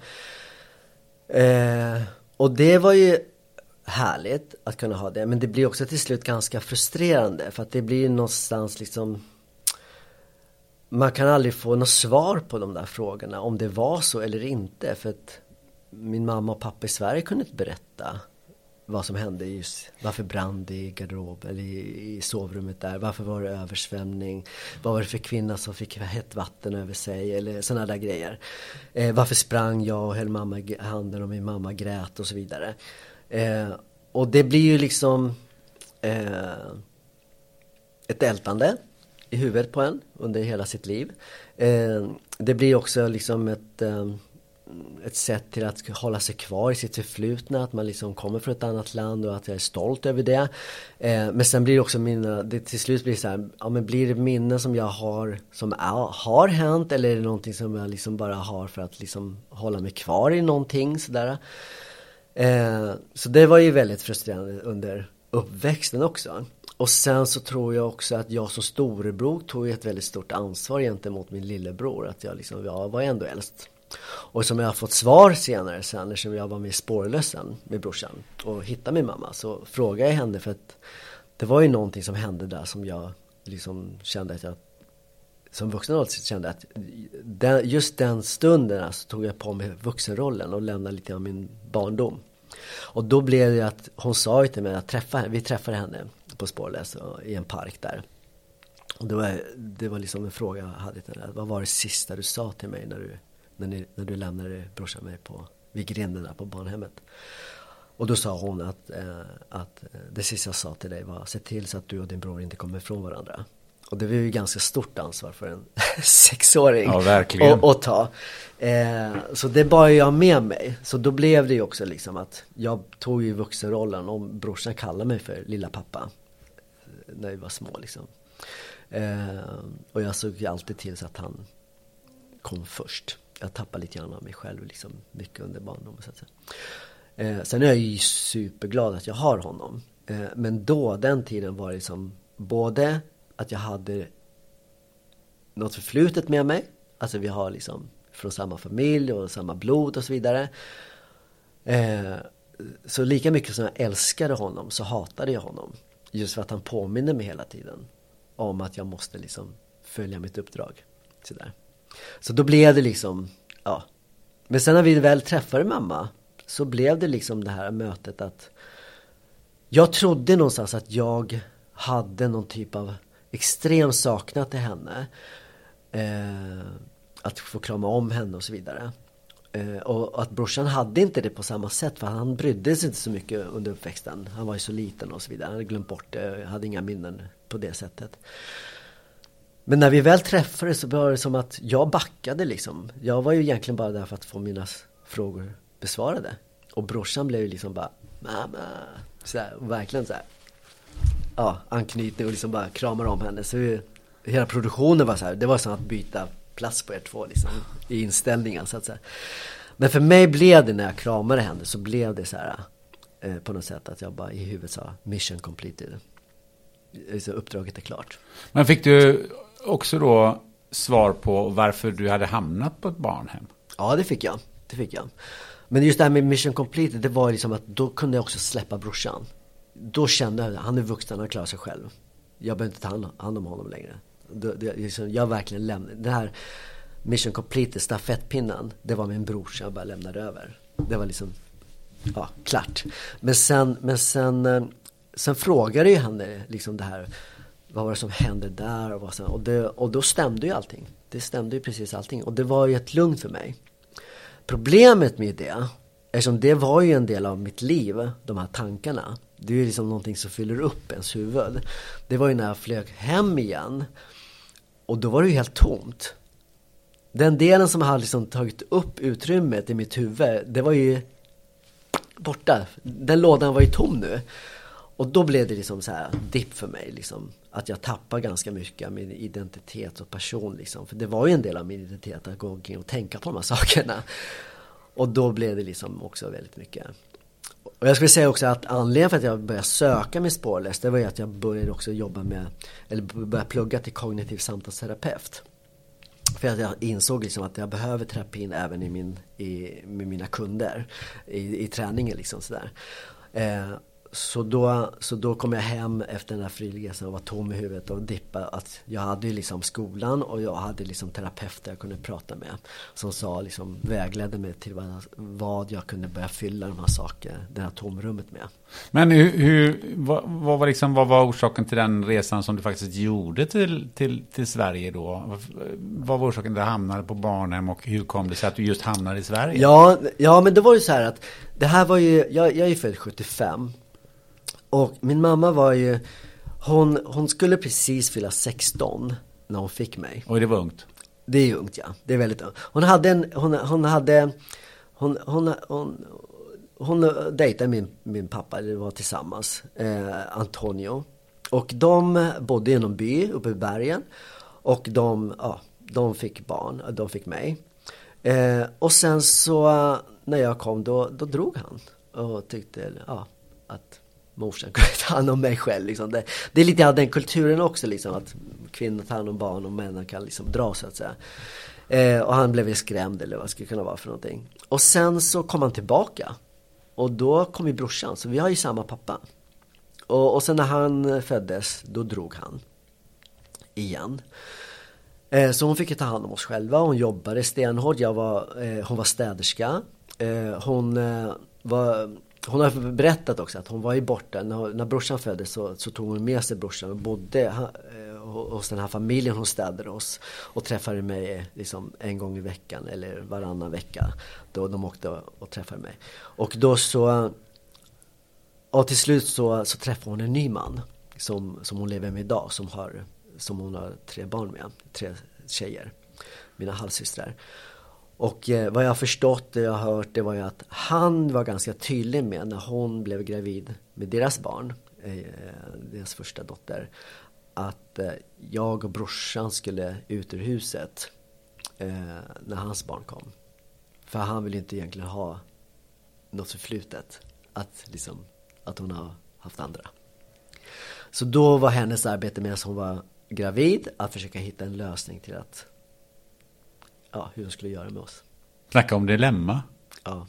Och det var ju härligt att kunna ha det. Men det blir också till slut ganska frustrerande. För att det blir någonstans liksom... Man kan aldrig få något svar på de där frågorna, om det var så eller inte. För att min mamma och pappa i Sverige kunde inte berätta vad som hände just. Varför brann det i garderob eller i sovrummet där? Varför var det översvämning? Vad var det för kvinna som fick hett vatten över sig? Eller sådana där grejer. Varför sprang jag och höll mamma i handen och min mamma grät och så vidare. Och det blir ju liksom ett ältande i huvudet på en under hela sitt liv. Det blir också liksom ett sätt till att hålla sig kvar i sitt förflutna, att man liksom kommer från ett annat land och att jag är stolt över det. Men sen blir det också det till slut blir det så här, ja, men blir det minnen som jag har som har hänt, eller är det någonting som jag liksom bara har för att liksom hålla mig kvar i någonting sådär. Så det var ju väldigt frustrerande under uppväxten också. Och sen så tror jag också att jag som storebror tog ett väldigt stort ansvar gentemot min lillebror, att jag var ändå äldst. Och som jag har fått svar senare sen, när jag var med i Spårlösen med brorsan och hittade min mamma, så frågade jag henne, för att det var ju någonting som hände där som jag liksom kände att jag som vuxen kände att just den stunden så tog jag på mig vuxenrollen och lämnade lite av min barndom. Och då blev det att hon sa till mig att vi träffade henne på Spårlös i en park där. Och det var liksom en fråga jag hade till henne. Vad var det sista du sa till mig när du lämnade brorsan mig vid grindarna på barnhemmet? Och då sa hon att det sista jag sa till dig var: se till så att du och din bror inte kommer ifrån varandra. Och det var ju ganska stort ansvar för en 6-åring att ta. Så det bar jag med mig. Så då blev det ju också liksom att jag tog ju vuxenrollen, och brorsan kallade mig för lilla pappa när vi var små liksom. Och jag såg ju alltid till så att han kom först. Jag tappade lite grann av mig själv liksom, mycket under barndomen så att säga. Sen är jag ju superglad att jag har honom. Men den tiden var det liksom både att jag hade något förflutet med mig. Alltså vi har liksom från samma familj och samma blod och så vidare. Så lika mycket som jag älskade honom så hatade jag honom. Just för att han påminner mig hela tiden om att jag måste liksom följa mitt uppdrag. Så då blev det liksom, ja. Men sen när vi väl träffade mamma så blev det liksom det här mötet att jag trodde någonstans att jag hade någon typ av extrem saknad till henne. Att få krama om henne och så vidare. Och att brorsan hade inte det på samma sätt, för han brydde sig inte så mycket under uppväxten. Han var ju så liten och så vidare. Han hade glömt bort det, hade inga minnen på det sättet. Men när vi väl träffades så var det som att jag backade liksom. Jag var ju egentligen bara där för att få mina frågor besvarade. Och brorsan blev ju liksom bara mamma, såhär, och verkligen såhär, ja, anknytning och liksom bara kramar om henne. Så hela produktionen var så här, det var som att byta plats på er två liksom, i inställningen så att säga. Men för mig blev det, när jag kramade henne, så blev det så här på något sätt att jag bara i huvudet sa mission completed. Så uppdraget är klart. Men fick du också då svar på varför du hade hamnat på ett barnhem? Ja, det fick jag. Men just det här med mission completed, det var liksom att då kunde jag också släppa brorsan. Då kände jag att han är vuxen, han klarar sig själv. Jag behöver inte ta hand om honom längre. Jag verkligen lämnade den här mission completed, stafettpinnen. Det var min bror som jag bara lämnade över. Det var liksom, ja, klart. Men sen frågade ju han liksom det här, vad var det som hände där och då stämde ju allting. Det stämde ju precis allting, och det var ju ett lugn för mig. Problemet med det, eftersom det var ju en del av mitt liv, de här tankarna, det är ju liksom någonting som fyller upp ens huvud. Det var ju när jag flög hem igen, och då var det ju helt tomt. Den delen som hade liksom tagit upp utrymmet i mitt huvud, det var ju borta. Den lådan var ju tom nu. Och då blev det liksom så här dipp för mig liksom, att jag tappar ganska mycket av min identitet och person liksom. För det var ju en del av min identitet att gå omkring och tänka på de här sakerna. Och då blev det liksom också väldigt mycket. Och jag skulle säga också att anledningen för att jag började söka med Spårlös, det var ju att jag började också började plugga till kognitiv samtalsterapeut. För att jag insåg liksom att jag behöver terapin även med mina kunder i träningen liksom sådär. Så då kom jag hem efter den här friresan och var tom i huvudet och dippa att jag hade ju liksom skolan och jag hade liksom terapeuter jag kunde prata med som sa liksom vägledde mig till vad jag kunde börja fylla de här sakerna, det här tomrummet med. Men vad var orsaken till den resan som du faktiskt gjorde till Sverige då? Vad var orsaken till att du hamnade på barnhem och hur kom det sig att du just hamnade i Sverige? Ja, men det var ju så här att det här var ju, jag är född 75 och min mamma var ju, hon skulle precis fylla 16 när hon fick mig. Och det var ungt? Det är ungt, ja. Det är väldigt ungt. Hon dejtade min pappa, det var tillsammans, Antonio. Och de bodde i någon by uppe i bergen. Och de fick barn, de fick mig. Och sen så när jag kom då drog han. Och tyckte att morsan kunde ta hand om mig själv. Liksom. Det är lite av den kulturen också, liksom, att kvinnor tar hand om barn och männen kan liksom dra så att säga. Och han blev skrämd eller vad det skulle kunna vara för någonting. Och sen så kom han tillbaka. Och då kom ju brorsan, så vi har ju samma pappa. Och sen när han föddes, då drog han igen. Så hon fick ju ta hand om oss själva. Hon jobbade stenhårt. Hon var städerska. Hon har berättat också att hon var ju borta. När brorsan föddes så tog hon med sig brorsan och bodde hos den här familjen hon städade oss. Och träffade mig liksom en gång i veckan eller varannan vecka. Då de åkte och träffade mig. Och då och till slut så träffade hon en ny man som hon lever med idag. Som hon har 3 barn med. 3 tjejer. Mina halvsystrar. Och vad jag har förstått och jag har hört, det var ju att han var ganska tydlig med när hon blev gravid med deras barn, deras första dotter, att jag och brorsan skulle ut ur huset när hans barn kom. För han ville inte egentligen ha något förflutet, att hon har haft andra. Så då var hennes arbete medan hon var gravid att försöka hitta en lösning till att hur hon skulle göra med oss. Snacka om dilemma. Ja.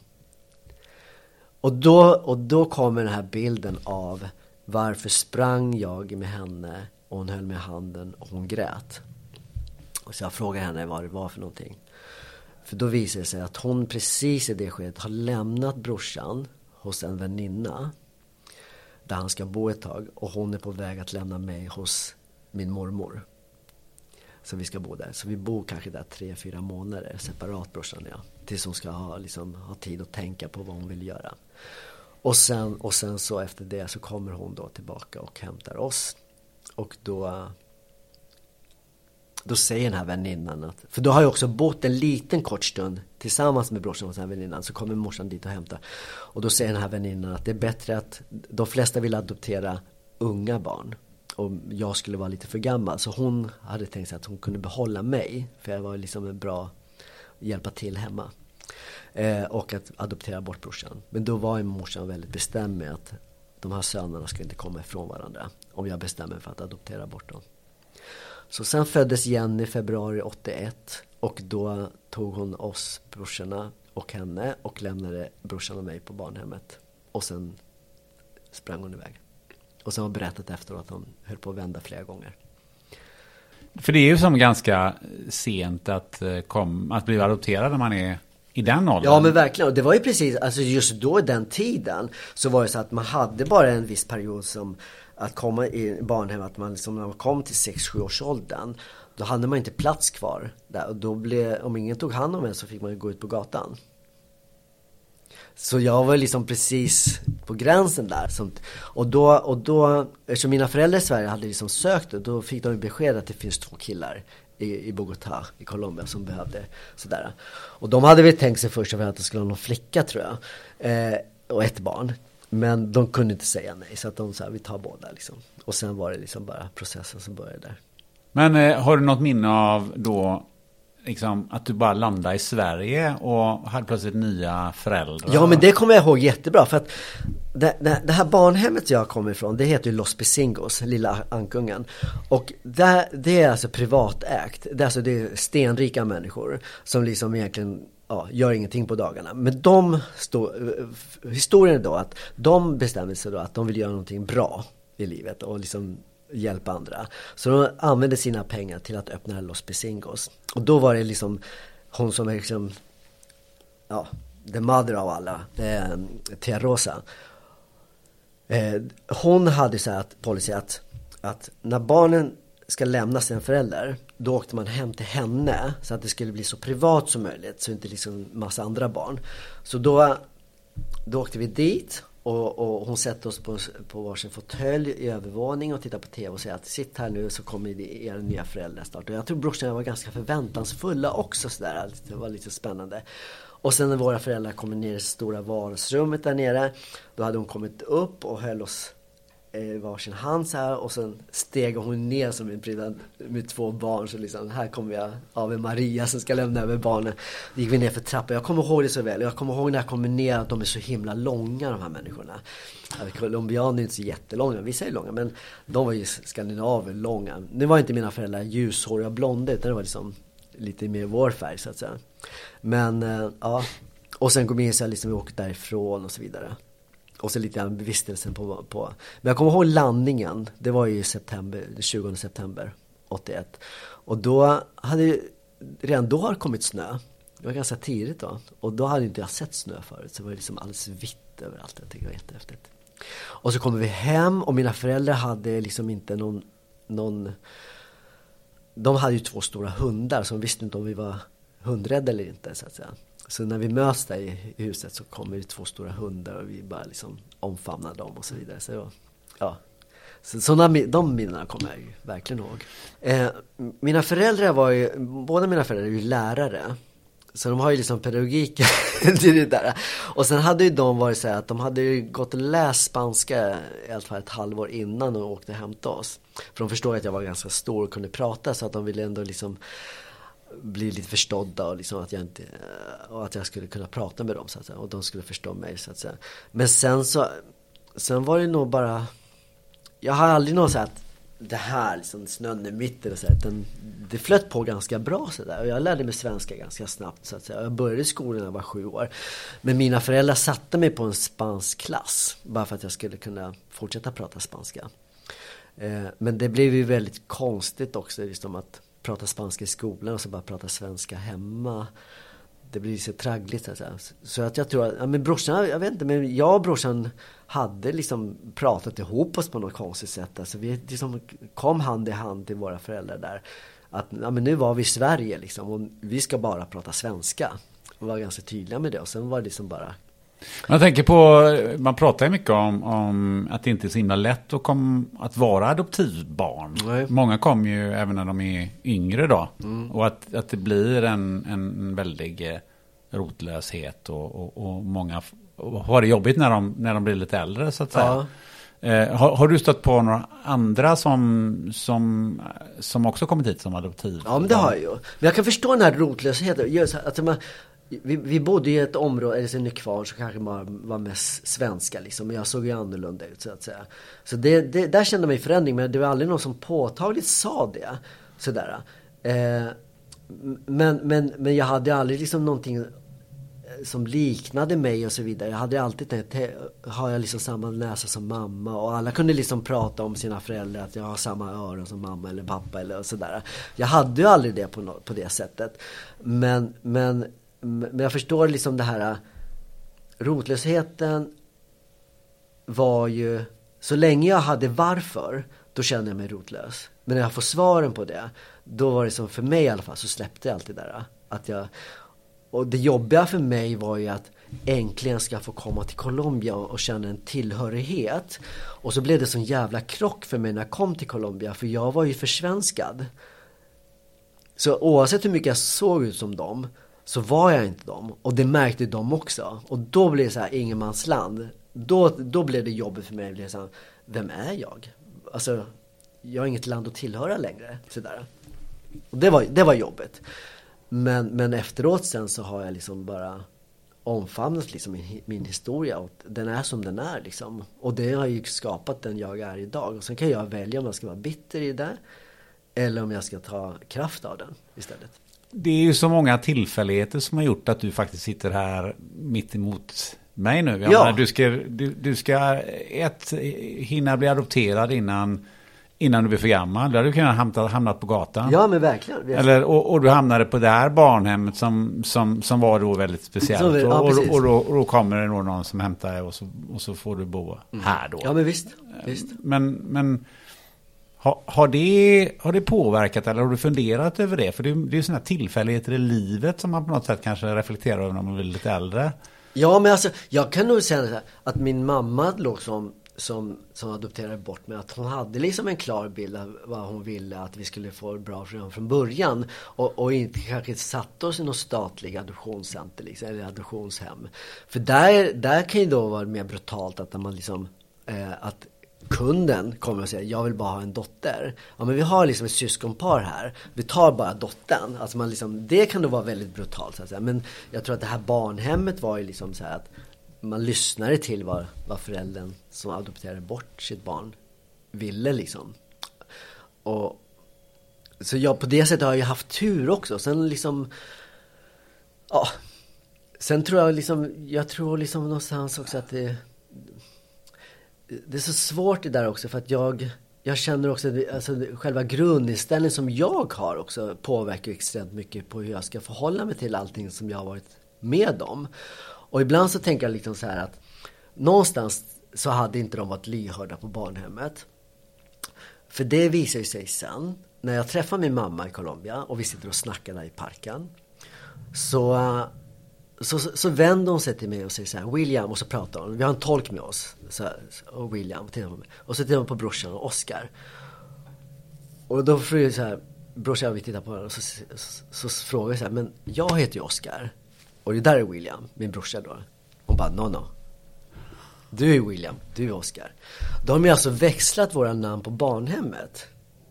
Och då kommer den här bilden av varför sprang jag med henne och hon höll med handen och hon grät. Och så jag frågade henne vad det var för någonting. För då visade det sig att hon precis i det skedet har lämnat brorsan hos en väninna där han ska bo ett tag. Och hon är på väg att lämna mig hos min mormor. Så vi ska bo där. Så vi bor kanske där 3-4 månader separat, brorsan och jag. Tills hon ska ha tid att tänka på vad hon vill göra. Och sen så efter det så kommer hon då tillbaka och hämtar oss. Och då säger den här väninnan att, för då har jag också bott en liten kort stund tillsammans med brorsan och den här väninnan, så kommer morsan dit och hämtar. Och då säger den här väninnan att det är bättre att de flesta vill adoptera unga barn. Och jag skulle vara lite för gammal. Så hon hade tänkt sig att hon kunde behålla mig. För jag var liksom en bra hjälpa till hemma. Och att adoptera bort brorsan. Men då var ju morsan väldigt bestämd med att de här sönerna ska inte komma ifrån varandra. Om jag bestämmer för att adoptera bort dem. Så sen föddes Jenny i februari 81. Och då tog hon oss, brorsorna och henne. Och lämnade brorsan och mig på barnhemmet. Och sen sprang hon iväg. Och sen har berättat efteråt att hon höll på att vända flera gånger. För det är ju som ganska sent att bli adopterad när man är i den åldern. Ja, men verkligen. Och det var ju precis, alltså just då i den tiden så var det så att man hade bara en viss period som att komma i barnhem, att man liksom, när man kom till 6-7 års åldern, då hade man inte plats kvar där. Och då om ingen tog hand om en så fick man ju gå ut på gatan. Så jag var liksom precis på gränsen där. Och då eftersom mina föräldrar i Sverige hade liksom sökt det, då fick de besked att det finns 2 killar i Bogotá i Colombia som behövde sådär. Och de hade väl tänkt sig först att det skulle ha någon flicka, tror jag. Och ett barn. Men de kunde inte säga nej, så att de sa vi tar båda liksom. Och sen var det liksom bara processen som började där. Men har du något minne av då liksom, att du bara landade i Sverige och hade plötsligt nya föräldrar? Ja, men det kommer jag ihåg jättebra. För att det här barnhemmet jag kommer ifrån, det heter ju Los Pisingos, lilla ankungen. Och det är alltså privatägt. Det är stenrika människor som liksom egentligen gör ingenting på dagarna. Men historien är då att de bestämmer sig då att de vill göra någonting bra i livet och liksom hjälpa andra. Så de använde sina pengar till att öppna Los Pisingos. Och då var det liksom hon som är liksom the mother av alla, Tia Rosa. Hon hade så här policy att när barnen ska lämna sin förälder, då åkte man hem till henne så att det skulle bli så privat som möjligt, så inte liksom massa andra barn. Så då åkte vi dit och hon sätter oss på varsin fåtölj i övervåning och tittar på tv och säger att sitt här nu så kommer era nya föräldrar snart. Och jag tror brorsan var ganska förväntansfulla också sådär. Det var lite spännande. Och sen när våra föräldrar kom ner i det stora vardagsrummet där nere, då hade hon kommit upp och höll oss varsin hand så här, och sen steg hon ner som en prydnad med 2 barn, så liksom, här kommer jag Ave Maria som ska lämna över barnen. Då gick vi ner för trappan. Jag kommer ihåg det så väl. Jag kommer ihåg när jag kommer ner att de är så himla långa, de här människorna. Colombianer är inte så jättelånga, vissa är långa, men de var ju skandinaver långa. Det var inte mina föräldrar ljushåriga blonda, utan det var liksom lite mer vår färg så att säga. Men och sen kom vi in så här, liksom vi åkte därifrån och så vidare. Och så lite grann bevistelsen på. Men jag kommer ihåg landningen. Det var ju den 20 september 81. Och då redan då har det kommit snö. Det var ganska tidigt då. Och då hade inte jag sett snö förut. Så det var liksom alldeles vitt överallt. Jag tycker det var jättehäftigt. Och så kommer vi hem och mina föräldrar hade liksom inte någon... De hade ju 2 stora hundar som visste inte om vi var hundrädda eller inte så att säga. Så när vi möts där i huset så kommer det 2 stora hundar och vi bara liksom omfamnar dem och så vidare. Så de minnena kommer jag ju verkligen ihåg. Mina föräldrar båda mina föräldrar är ju lärare. Så de har ju liksom pedagogik till det där. Och sen hade ju de varit så här att de hade ju gått och läst spanska i alla fall ett halvår innan och åkte hem till oss. För de förstod att jag var ganska stor och kunde prata, så att de ville ändå liksom bli lite förstådda och liksom att jag skulle kunna prata med dem så att säga, och de skulle förstå mig så att säga. Men sen var det nog bara, jag har aldrig något så att det här liksom snön i mitten och så här, det flöt på ganska bra så där, och jag lärde mig svenska ganska snabbt så att säga. Jag började i skolan när jag var 7 år. Men mina föräldrar satte mig på en spansk klass bara för att jag skulle kunna fortsätta prata spanska. Men det blev ju väldigt konstigt också liksom att prata spanska i skolan och så bara prata svenska hemma. Det blir så traggligt så att jag tror att men brorsan, jag vet inte, men jag och brorsan hade liksom pratat ihop oss på något konstigt sätt. Alltså vi liksom kom hand i hand till våra föräldrar där, att men nu var vi i Sverige liksom och vi ska bara prata svenska. Och var ganska tydliga med det, och sen var det liksom bara. Jag tänker på, man pratar ju mycket om att det inte är så himla lätt att vara adoptivbarn. Nej. Många kommer ju även när de är yngre då. Och att det blir en väldig rotlöshet och många har det jobbigt när de blir lite äldre så att säga. Har du stött på några andra som också kommit hit som adoptivbarn? Ja, men det har jag ju. Men jag kan förstå den här rotlösheten. Att vi bodde i ett område, eller sen kvar, så kanske man var mest svenska liksom, men jag såg ju annorlunda ut så att säga. Så där kände man ju förändring, men det var aldrig någon som påtagligt sa det sådär. Men jag hade aldrig liksom någonting som liknade mig och så vidare. Jag hade alltid tänkt, har jag liksom samma näsa som mamma, och alla kunde liksom prata om sina föräldrar, att jag har samma öron som mamma eller pappa eller sådär. Jag hade ju aldrig det på det sättet. Men jag förstår liksom det här, rotlösheten var ju, så länge jag hade varför, då kände jag mig rotlös. Men när jag får svaren på det, då var det som för mig i alla fall, så släppte jag allt det där. Och det jobbiga för mig var ju att äntligen ska få komma till Colombia och känna en tillhörighet. Och så blev det sån jävla krock för mig när jag kom till Colombia, för jag var ju försvenskad. Så oavsett hur mycket jag såg ut som dem, så var jag inte dem. Och det märkte de också. Och då blev det så här ingenmansland. Då blev det jobbigt för mig. Det blev så här, vem är jag? Alltså, jag har inget land att tillhöra längre. Sådär. Och det var jobbigt. Men efteråt sen så har jag liksom bara omfamnat liksom min historia. Och den är som den är liksom. Och det har ju skapat den jag är idag. Och sen kan jag välja om jag ska vara bitter i det, eller om jag ska ta kraft av den istället. det är ju så många tillfälligheter som har gjort att du faktiskt sitter här mitt emot mig nu. Jag menar, du ska hinna bli adopterad innan du blir för gammal. Då hade du kunnat hamnat på gatan. Ja, men verkligen. Eller, och du hamnade på det här barnhemmet som var då väldigt speciellt. Och då kommer det någon som hämtar dig och så får du bo här då. Ja, men visst. Men har det påverkat eller har du funderat över det? För det är ju sådana tillfälligheter i livet som man på något sätt kanske reflekterar över när man blir lite äldre. Ja, men alltså, jag kan nog säga så här, att min mamma låg som adopterade bort mig, att hon hade liksom en klar bild av vad hon ville att vi skulle få bra från början och inte kanske satt oss i något statligt adoptionscenter liksom, eller adoptionshem. För där kan ju då vara mer brutalt att när man liksom att kunden kommer och säger jag vill bara ha en dotter. Ja, men vi har liksom ett syskonpar här. Vi tar bara dottern. Alltså man liksom, det kan då vara väldigt brutalt så att säga. Men jag tror att det här barnhemmet var ju liksom så här att man lyssnade till vad föräldern som adopterade bort sitt barn ville liksom. Och så jag på det sättet har jag haft tur också. Sen liksom sen tror jag tror någonstans också att det är så svårt det där också, för att jag känner också alltså själva grundinställningen som jag har också påverkar extremt mycket på hur jag ska förhålla mig till allting som jag har varit med om. Och ibland så tänker jag liksom så här att någonstans så hade inte de varit lyhörda på barnhemmet. För det visar ju sig sen när jag träffar min mamma i Colombia och vi sitter och snackar där i parken, så vänder hon sig till mig och säger så här, William, och så pratar hon. Vi har en tolk med oss. Så här, och William, och så tittar hon på brorsan och Oscar. Och då frågar jag så här, brorsan och vi tittar på honom och så frågar jag så här, men jag heter ju Oscar. Och det där är William, min brorsa då. Hon bara, no. Du är William, du är Oscar. Då har de alltså växlat våra namn på barnhemmet.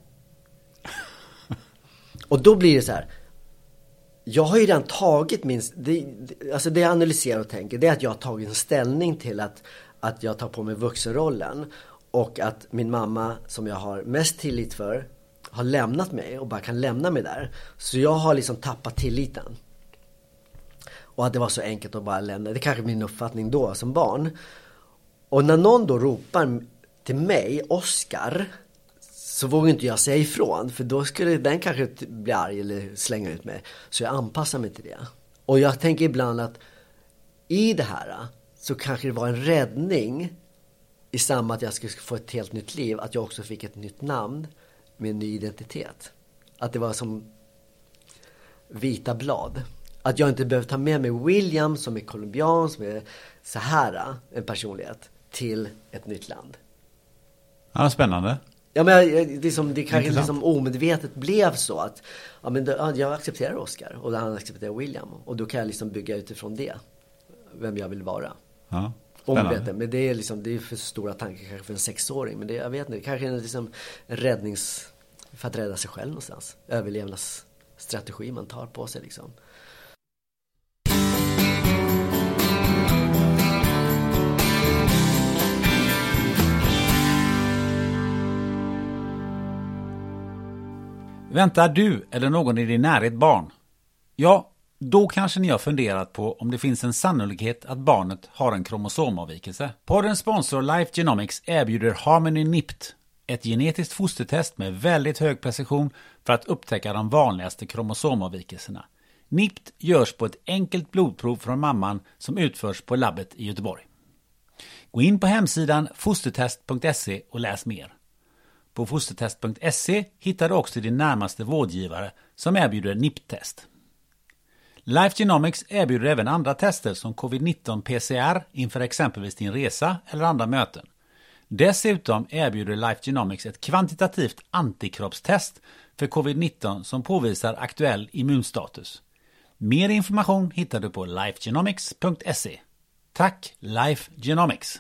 Och då blir det så här, jag har ju redan tagit alltså det jag analyserar och tänker, det är att jag har tagit en ställning till att jag tar på mig vuxenrollen och att min mamma, som jag har mest tillit för, har lämnat mig och bara kan lämna mig där. Så jag har liksom tappat tilliten. Och att det var så enkelt att bara lämna. Det är kanske min uppfattning då som barn. Och när någon då ropar till mig, Oscar, så vågar inte jag säga ifrån. För då skulle den kanske bli arg eller slänga ut mig. Så jag anpassar mig till det. Och jag tänker ibland att i det här så kanske det var en räddning i samband med att jag skulle få ett helt nytt liv. Att jag också fick ett nytt namn med en ny identitet. Att det var som vita blad. Att jag inte behöver ta med mig William som är colombian, som är så här en personlighet, till ett nytt land. Ja, spännande. Ja, men det kanske liksom omedvetet blev så att jag accepterar Oscar och han accepterar William. Och då kan jag liksom bygga utifrån det vem jag vill vara. Ja, omedvetet. Men det är liksom, det är för stora tankar kanske för en 6-åring. Men det, jag vet inte, det kanske är liksom en för att rädda sig själv någonstans. Överlevnadsstrategi man tar på sig liksom. Väntar du eller någon i din närhet barn? Ja, då kanske ni har funderat på om det finns en sannolikhet att barnet har en kromosomavvikelse. Poddens sponsor Life Genomics erbjuder Harmony NIPT, ett genetiskt fostertest med väldigt hög precision för att upptäcka de vanligaste kromosomavvikelserna. NIPT görs på ett enkelt blodprov från mamman som utförs på labbet i Göteborg. Gå in på hemsidan fostertest.se och läs mer. På fostertest.se hittar du också din närmaste vårdgivare som erbjuder NIPT-test. Life Genomics erbjuder även andra tester som covid-19 PCR inför exempelvis din resa eller andra möten. Dessutom erbjuder Life Genomics ett kvantitativt antikroppstest för covid-19 som påvisar aktuell immunstatus. Mer information hittar du på lifegenomics.se. Tack Life Genomics!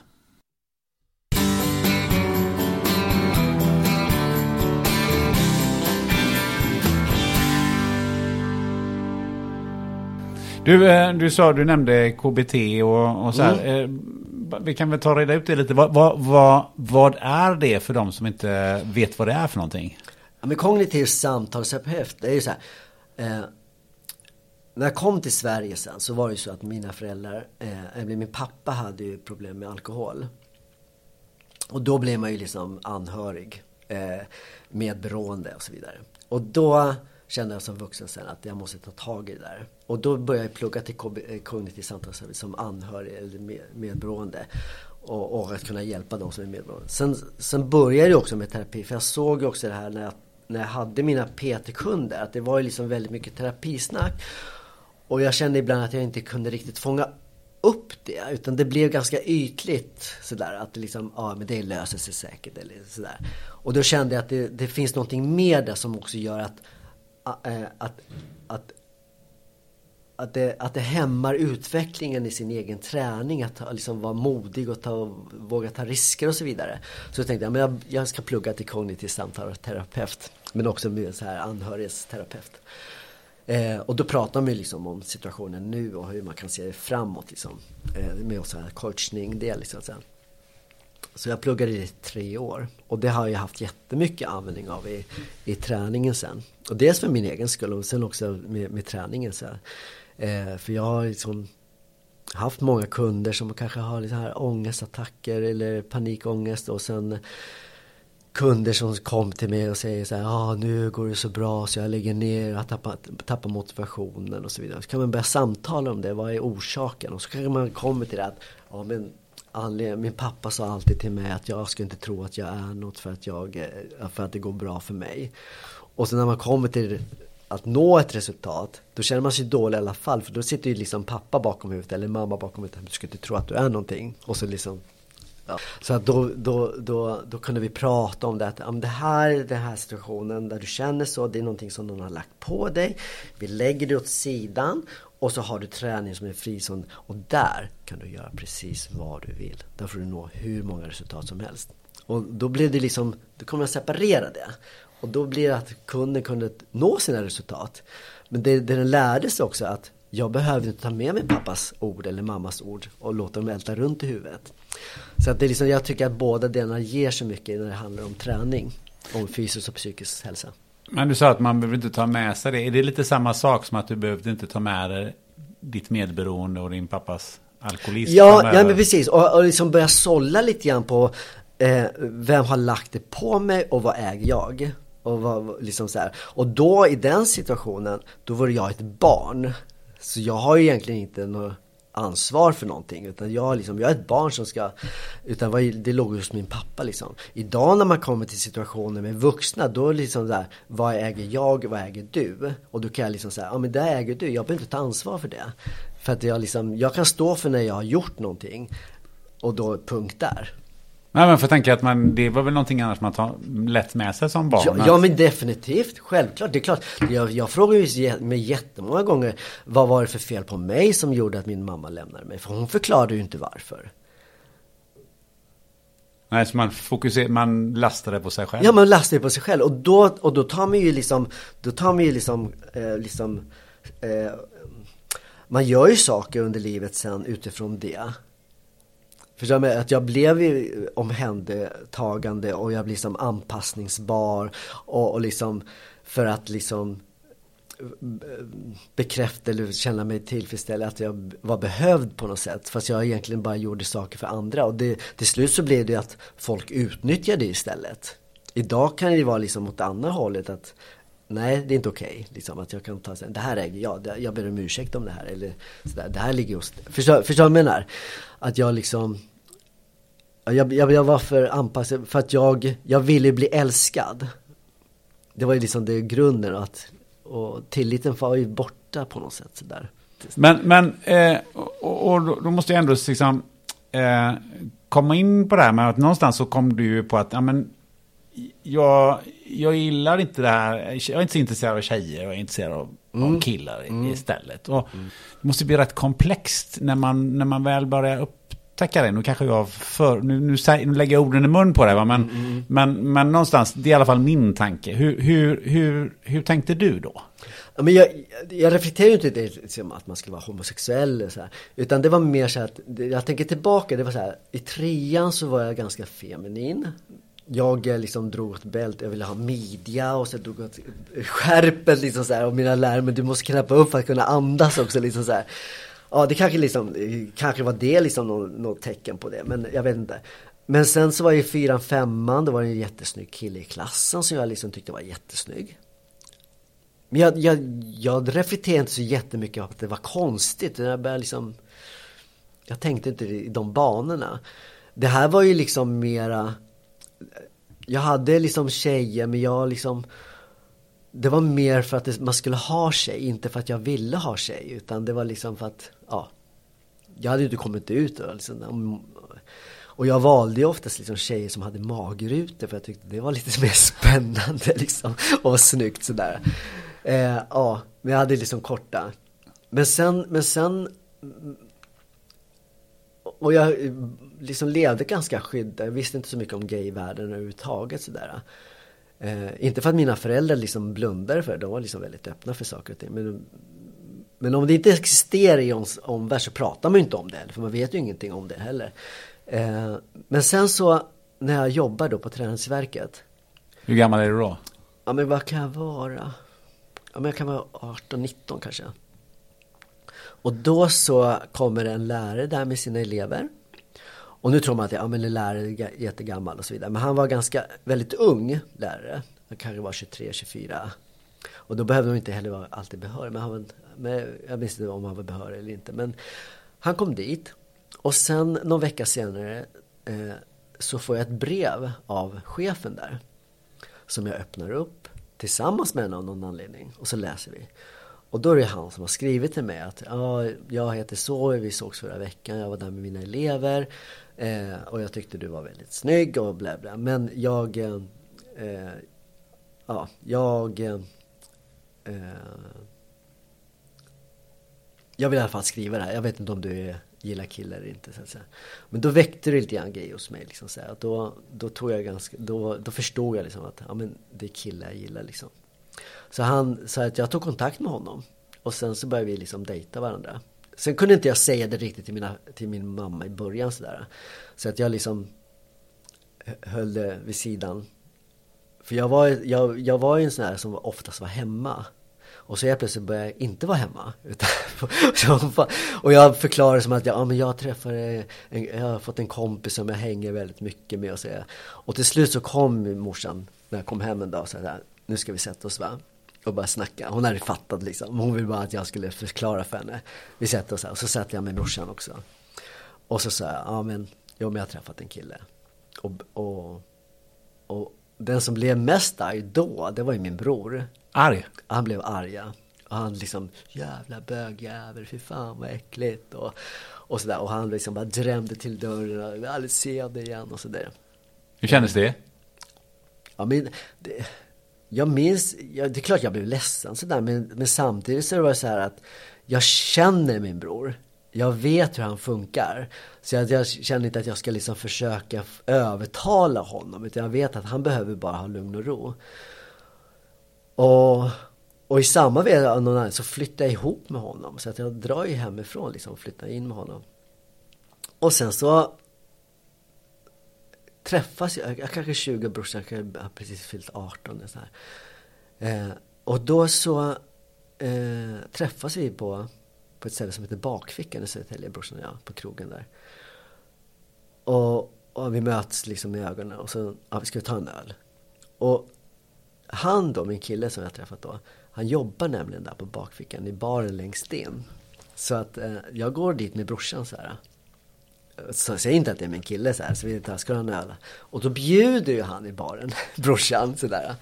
Du nämnde KBT och så här. Vi kan väl ta reda ut det lite. Vad är det för de som inte vet vad det är för någonting? Ja, men kognitiv samtalsterapeut, det är ju så här. när jag kom till Sverige sen så var det ju så att mina föräldrar, min pappa hade ju problem med alkohol. Och då blev man ju liksom anhörig, medberoende och så vidare. Och då kände jag som vuxen sen att jag måste ta tag i det där. Och då började jag plugga till kognitiv samtalsservice som anhörig eller medberoende. Och att kunna hjälpa dem som är medberoende. Sen började jag också med terapi. För jag såg ju också det här när jag hade mina PT-kunder. Att det var ju liksom väldigt mycket terapisnack. Och jag kände ibland att jag inte kunde riktigt fånga upp det. Utan det blev ganska ytligt sådär. Att det liksom, men det löser sig säkert eller sådär. Och då kände jag att det finns någonting mer där som också gör att det hämmar utvecklingen i sin egen träning, att liksom vara modig och våga ta risker och så vidare. Så jag tänkte jag ska plugga till kognitiv samtalsterapeut, men också med så här anhörighetsterapeut. Och då pratar vi liksom om situationen nu och hur man kan se det framåt liksom, med så här coachning del liksom sen. Så jag pluggade i 3 år. Och det har jag haft jättemycket användning av i träningen sen. Och dels för min egen skull och sen också med träningen. Så för jag har liksom haft många kunder som kanske har lite här ångestattacker eller panikångest. Och sen kunder som kom till mig och säger så här, nu går det så bra så jag lägger ner och tappar motivationen och så vidare. Så kan man börja samtala om det. Vad är orsaken? Och så kan man komma till det att, min pappa sa alltid till mig att jag ska inte tro att jag är något för att det går bra för mig. Och sen när man kommer till att nå ett resultat, då känner man sig dålig i alla fall. För då sitter ju liksom pappa bakom huvudet eller mamma bakom huvudet. Du ska inte tro att du är någonting. Och så liksom, Så att då kunde vi prata om det. Att den här situationen där du känner så, det är någonting som någon har lagt på dig. Vi lägger det åt sidan. Och så har du träning som är frizon. Och där kan du göra precis vad du vill. Där får du nå hur många resultat som helst. Och då blir det liksom, då kommer jag separera det. Och då blir det att kunden kunde nå sina resultat. Men det den lärde sig också att jag behövde inte ta med mig pappas ord eller mammas ord och låta dem älta runt i huvudet. Så att det är liksom, jag tycker att båda delarna ger så mycket när det handlar om träning. Om fysisk och psykisk hälsa. Men du sa att man behöver inte ta med sig det. Är det lite samma sak som att du behövde inte ta med dig ditt medberoende och din pappas alkoholism? Ja, men precis. Och liksom börja sålla lite grann på vem har lagt det på mig och vad äger jag? Och vad, liksom så här. Och då i den situationen, då var jag ett barn. Så jag har ju egentligen inte något ansvar för någonting, utan jag är ett barn som ska, utan det låg hos min pappa liksom. Idag när man kommer till situationer med vuxna, då är det liksom där, vad äger jag, vad äger du? Och då kan jag liksom säga, men det äger du, jag behöver inte ta ansvar för det. För att jag kan stå för när jag har gjort någonting, och då punkt där. Nej, men för att tänka att det var väl någonting annars man tar lätt med sig som barn. Ja, men definitivt, självklart. Det är klart, jag frågar ju mig jättemånga gånger, vad var det för fel på mig som gjorde att min mamma lämnade mig? För hon förklarade ju inte varför. Nej, så man lastar det på sig själv. Ja, man lastar det på sig själv. Och då tar man ju man gör ju saker under livet sen utifrån det. Förstår mig, att jag blev omhändertagande och jag blev liksom anpassningsbar och liksom för att liksom bekräfta eller känna mig tillfredsställd att jag var behövd på något sätt, fast jag egentligen bara gjorde saker för andra, och till slut så blev det att folk utnyttjade det istället. Idag kan det vara liksom åt andra hållet, att nej, det är inte okej. Liksom, att jag kan ta det här äger jag ber om ursäkt om det här eller sådär. Det här ligger hos, förstår jag menar? Att jag liksom jag var för anpassad för att jag ville bli älskad. Det var ju liksom det grunden, och tilliten var ju borta på något sätt sådär. Men och då måste jag ändå liksom komma in på det här med att någonstans så kom du ju på att jag gillar inte det här. Jag är inte så intresserad av tjejer, jag är intresserad av killar istället. Och det måste bli rätt komplext när man väl börjar upptäcka det. Nu kanske nu lägger jag orden i mun på det, va? Men någonstans, det är i alla fall min tanke. Hur tänkte du då? Ja, men jag reflekterar ju inte det som att man skulle vara homosexuell eller så här, utan det var mer så att jag tänker tillbaka, det var så här, i 3:an så var jag ganska feminin. jag liksom drog åt bält, jag ville ha midja och så drog åt skärpet liksom så här, och mina lärare, men du måste knäppa upp för att kunna andas också liksom så här. Ja, det kanske var det liksom något tecken på det, men jag vet inte. Men sen så var jag i 4-5, då var det en jättesnygg kille i klassen som jag liksom tyckte var jättesnygg. Men jag reflekterade inte så jättemycket på att det var konstigt. Jag tänkte inte i de banorna. Det här var ju liksom mera... Jag hade liksom tjejer, men jag liksom... Det var mer för att man skulle ha tjej, inte för att jag ville ha tjej. Utan det var liksom för att... Ja, jag hade ju inte kommit ut. Och jag valde ju oftast liksom tjejer som hade magrutor, för jag tyckte det var lite mer spännande liksom. Och snyggt sådär. Ja, men jag hade liksom korta. Men sen och jag liksom levde ganska skyddad. Jag visste inte så mycket om gayvärlden överhuvudtaget sådär. Inte för att mina föräldrar liksom blundade för det. De var liksom väldigt öppna för saker och ting. Men om det inte existerar i omvärld så pratar man ju inte om det heller. För man vet ju ingenting om det heller. Men sen så när jag jobbar då på Träningsverket. Hur gammal är du då? Ja, men vad kan jag vara? Ja, men jag kan vara 18-19 kanske. Och då så kommer en lärare där med sina elever. Och nu tror man att en lärare är jättegammal och så vidare. Men han var väldigt ung lärare. Han kanske var 23-24. Och då behövde de inte heller vara alltid behörig. Men jag visste inte om han var behörig eller inte. Men han kom dit. Och sen någon vecka senare så får jag ett brev av chefen där. Som jag öppnar upp tillsammans med av någon anledning. Och så läser vi. Och då är det han som har skrivit till mig att jag heter så, vi sågs förra veckan, jag var där med mina elever och jag tyckte du var väldigt snygg och bla bla. Men jag vill i alla fall skriva det här. Jag vet inte om du gillar killar eller inte så att säga. Men då väckte det lite grann gay hos mig liksom, så här. Då tog jag då förstod jag liksom att det är killar jag gillar liksom. Så han sa att jag tog kontakt med honom. Och sen så började vi liksom dejta varandra. Sen kunde inte jag säga det riktigt till min mamma i början sådär. Så att jag liksom höll det vid sidan. För jag var ju en sån här som oftast var hemma. Och så jag plötsligt började jag inte vara hemma. Och jag förklarade som att jag har fått en kompis som jag hänger väldigt mycket med. Och till slut så kom morsan när jag kom hem en dag och sa nu ska vi sätta oss va? Och bara snacka. Hon hade fattat liksom. Hon ville bara att jag skulle förklara för henne. Vi sätter oss här. Och så satt jag med brorsan också. Och så sa jag, men jag har träffat en kille. Och den som blev mest arg då, det var ju min bror. Arg? Han blev arg. Och han liksom, jävla bögjävel, fy fan vad äckligt. Och sådär. Och han liksom bara drämde till dörren. Och jag vill aldrig se det igen och sådär. Hur kändes det? Ja, men jag minns, det är klart jag blev ledsen sådär, men samtidigt så var det så här att jag känner min bror. Jag vet hur han funkar. Så jag känner inte att jag ska liksom försöka övertala honom, utan jag vet att han behöver bara ha lugn och ro. Och i samma veva så flyttar jag ihop med honom. Så att jag drar ju hemifrån liksom, och flyttar in med honom. Och sen så träffas jag kanske 20, brorsan kanske har precis fyllt 18 så här. Och då så träffas vi på ett ställe som heter Bakfickan i Södertälje, brorsan och jag, på krogen där. Och vi möts liksom i ögonen och så vi ska ta en öl. Och han då, min kille som jag träffat då, han jobbar nämligen där på Bakfickan i baren längst in. Så att jag går dit med brorsan så här. Så säger inte att det är min kille så här, så vi ska ha en öl. Och då bjuder ju han i baren, brorsan sådär.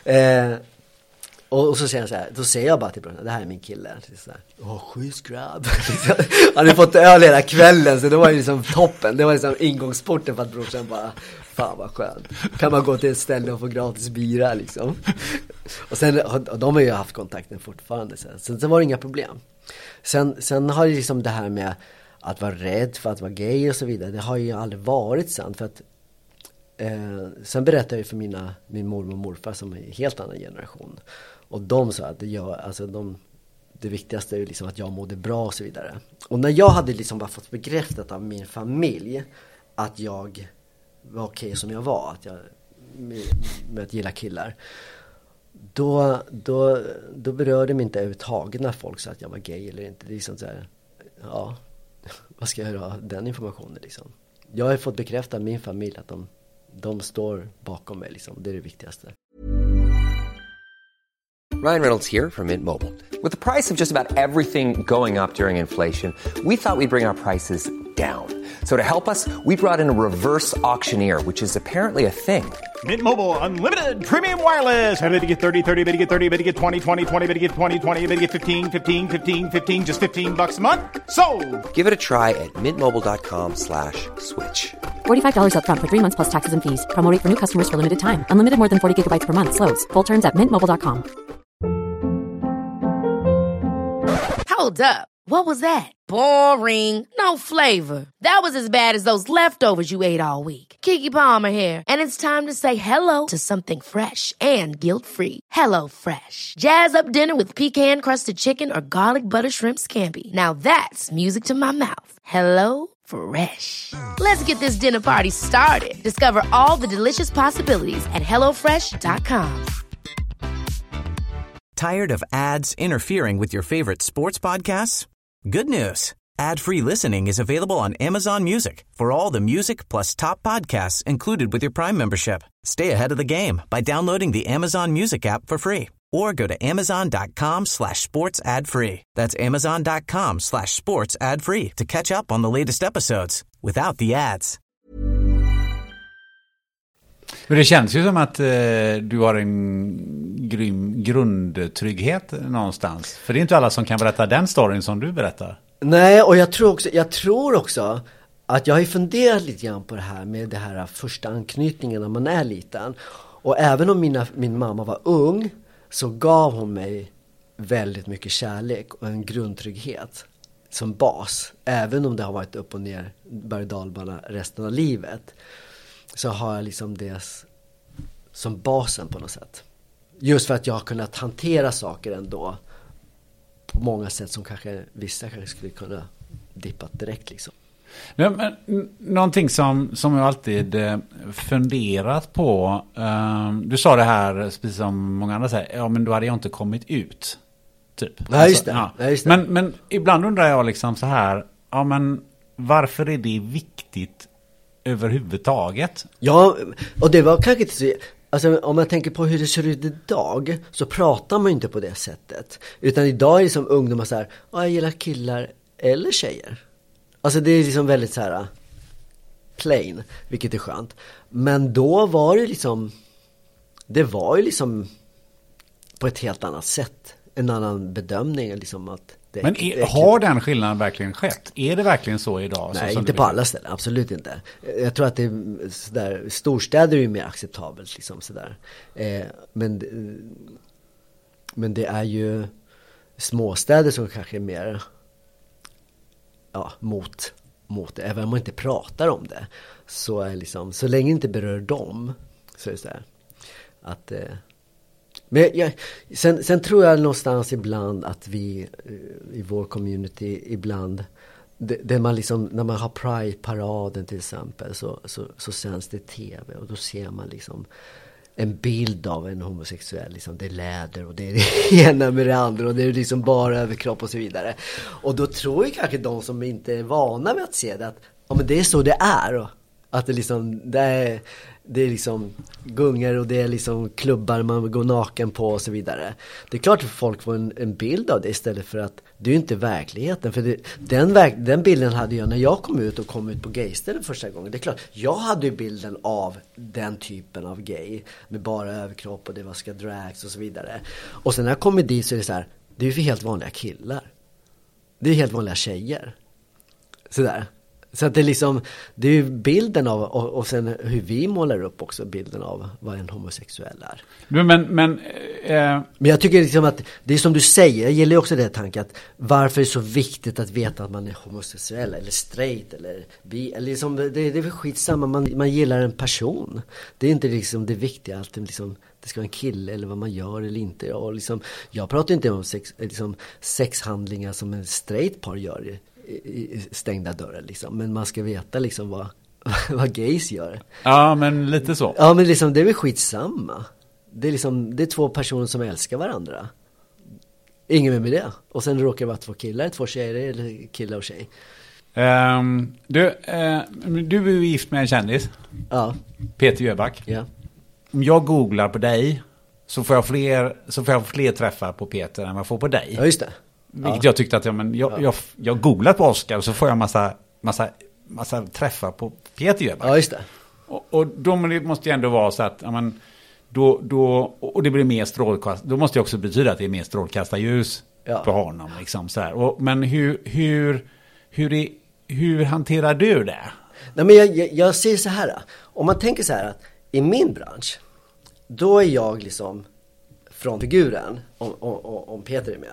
Och så säger han så här, då säger jag bara till brorsan, det här är min kille. Så här, schysst grabb. Han hade fått öl hela kvällen, så det var ju liksom toppen. Det var liksom ingångsporten för att brorsan bara, fan vad skönt. Kan man gå till ett ställe och få gratis bira liksom. Och sen, och de har ju haft kontakten fortfarande. Så var det inga problem. Sen har ju liksom det här med att vara rädd för att vara gay och så vidare, det har ju aldrig varit sant. För att sen berättade jag ju för min mormor och morfar som är en helt annan generation. Och de sa att det viktigaste är ju liksom att jag mådde bra och så vidare. Och när jag hade liksom bara fått bekräftat av min familj att jag var okej som jag var, att med att gilla killar. Då berörde mig inte överhuvudtaget när folk sa att jag var gay eller inte. Det är liksom så här, ja, vad ska jag göra den informationen liksom. Jag har fått bekräfta av min familj att de står bakom mig liksom. Det är det viktigaste. Ryan Reynolds here from Mint Mobile. With the price of just about everything going up during inflation, we thought we'd bring our prices down. So to help us, we brought in a reverse auctioneer, which is apparently a thing. Mint Mobile Unlimited Premium Wireless. How to get 30, 30, bit to get 30, bit to get 20, 20, 20, bit to get 20, 20, bit to get 15, 15, 15, 15, just $15 a month? Sold! Give it a try at mintmobile.com/switch. $45 up front for 3 months plus taxes and fees. Promo rate for new customers for limited time. Unlimited more than 40 gigabytes per month. Slows full terms at mintmobile.com. Hold up. What was that? Boring. No flavor. That was as bad as those leftovers you ate all week. Keke Palmer here, and it's time to say hello to something fresh and guilt-free. Hello Fresh. Jazz up dinner with pecan-crusted chicken or garlic butter shrimp scampi. Now that's music to my mouth. Hello Fresh. Let's get this dinner party started. Discover all the delicious possibilities at hellofresh.com. Tired of ads interfering with your favorite sports podcasts? Good news. Ad-free listening is available on Amazon Music for all the music plus top podcasts included with your Prime membership. Stay ahead of the game by downloading the Amazon Music app for free or go to amazon.com/sports ad free. That's amazon.com/sports ad free to catch up on the latest episodes without the ads. Men det känns ju som att du har en grym grundtrygghet någonstans. För det är inte alla som kan berätta den storyn som du berättar. Nej, och jag tror också att jag har funderat lite grann på det här med det här första anknytningen när man är liten. Och även om min mamma var ung så gav hon mig väldigt mycket kärlek och en grundtrygghet som bas. Även om det har varit upp och ner berg- och dalbana resten av livet, så har jag liksom det som basen på något sätt. Just för att jag har kunnat hantera saker ändå på många sätt som vissa kanske skulle kunna dippa direkt liksom. Men, någonting som jag alltid funderat på, du sa det här precis som många andra säger, ja men då hade jag inte kommit ut typ. Ja, just det. Ja. Ja, just det. Men ibland undrar jag liksom så här, ja men varför är det viktigt överhuvudtaget? Ja, och det var kanske inte så... Alltså om man tänker på hur det ser ut idag så pratar man inte på det sättet. Utan idag är det som ungdomar så här, jag gillar killar eller tjejer. Alltså det är liksom väldigt så här plain, vilket är skönt. Men då var det liksom, det var ju liksom på ett helt annat sätt. En annan bedömning liksom att det, men har den skillnaden verkligen skett? Är det verkligen så idag? Nej, så inte på alla ställen, absolut inte. Jag tror att det är sådär, storstäder är ju mer acceptabelt liksom sådär. Men det är ju småstäder som kanske är mer mot det. Även om man inte pratar om det så är liksom, så länge det inte berör dem så är det så här att men sen tror jag någonstans ibland att vi i vår community ibland det man liksom, när man har Pride-paraden till exempel så sänds det tv och då ser man liksom en bild av en homosexuell liksom, det är läder och det är det ena med det andra och det är liksom bara överkropp och så vidare. Och då tror ju kanske de som inte är vana med att se det att men det är så det är och att det liksom det är liksom gungar och det är liksom klubbar man går naken på och så vidare. Det är klart att folk får en bild av det istället för att det är ju inte verkligheten. För den bilden hade jag när jag kom ut på gayställen första gången. Det är klart, jag hade ju bilden av den typen av gay med bara överkropp och det var ska drags och så vidare. Och sen när jag kommer dit så är det så här, det är ju för helt vanliga killar. Det är helt vanliga tjejer. Sådär. Så att det är liksom, det är ju bilden av och sen hur vi målar upp också bilden av vad en homosexuell är. Men jag tycker liksom att det är som du säger, jag gillar också det tanken att varför är det så viktigt att veta att man är homosexuell eller straight eller bi, eller liksom, det är väl skitsamma, man gillar en person. Det är inte liksom det viktiga att liksom, det ska vara en kille eller vad man gör eller inte. Och liksom, jag pratar inte om sexhandlingar som en straight par gör i stängda dörrar liksom. Men man ska veta liksom vad gays gör. Ja, men lite så. Ja, men liksom, det är väl skitsamma. Det är två personer som älskar varandra. Ingen med det. Och sen råkar det vara 2 killar, 2 tjejer eller killar och tjej. Du är ju gift med en kändis. Ja. Peter Jöback. Ja. Om jag googlar på dig så får jag fler träffar på Peter än vad jag får på dig. Ja, just det. Vilket jag tyckte att jag googlat på Oscar och så får jag massa träffar på Peter Jöback. Ja, just det. Och då måste det ändå vara så att och det blir mer strålkast. Då måste det också betyda att det är mer strålkastarljus på honom liksom så här. Men hur hanterar du det? Nej, men jag ser så här. Om man tänker så här att i min bransch, då är jag liksom frontfiguren om Peter är med.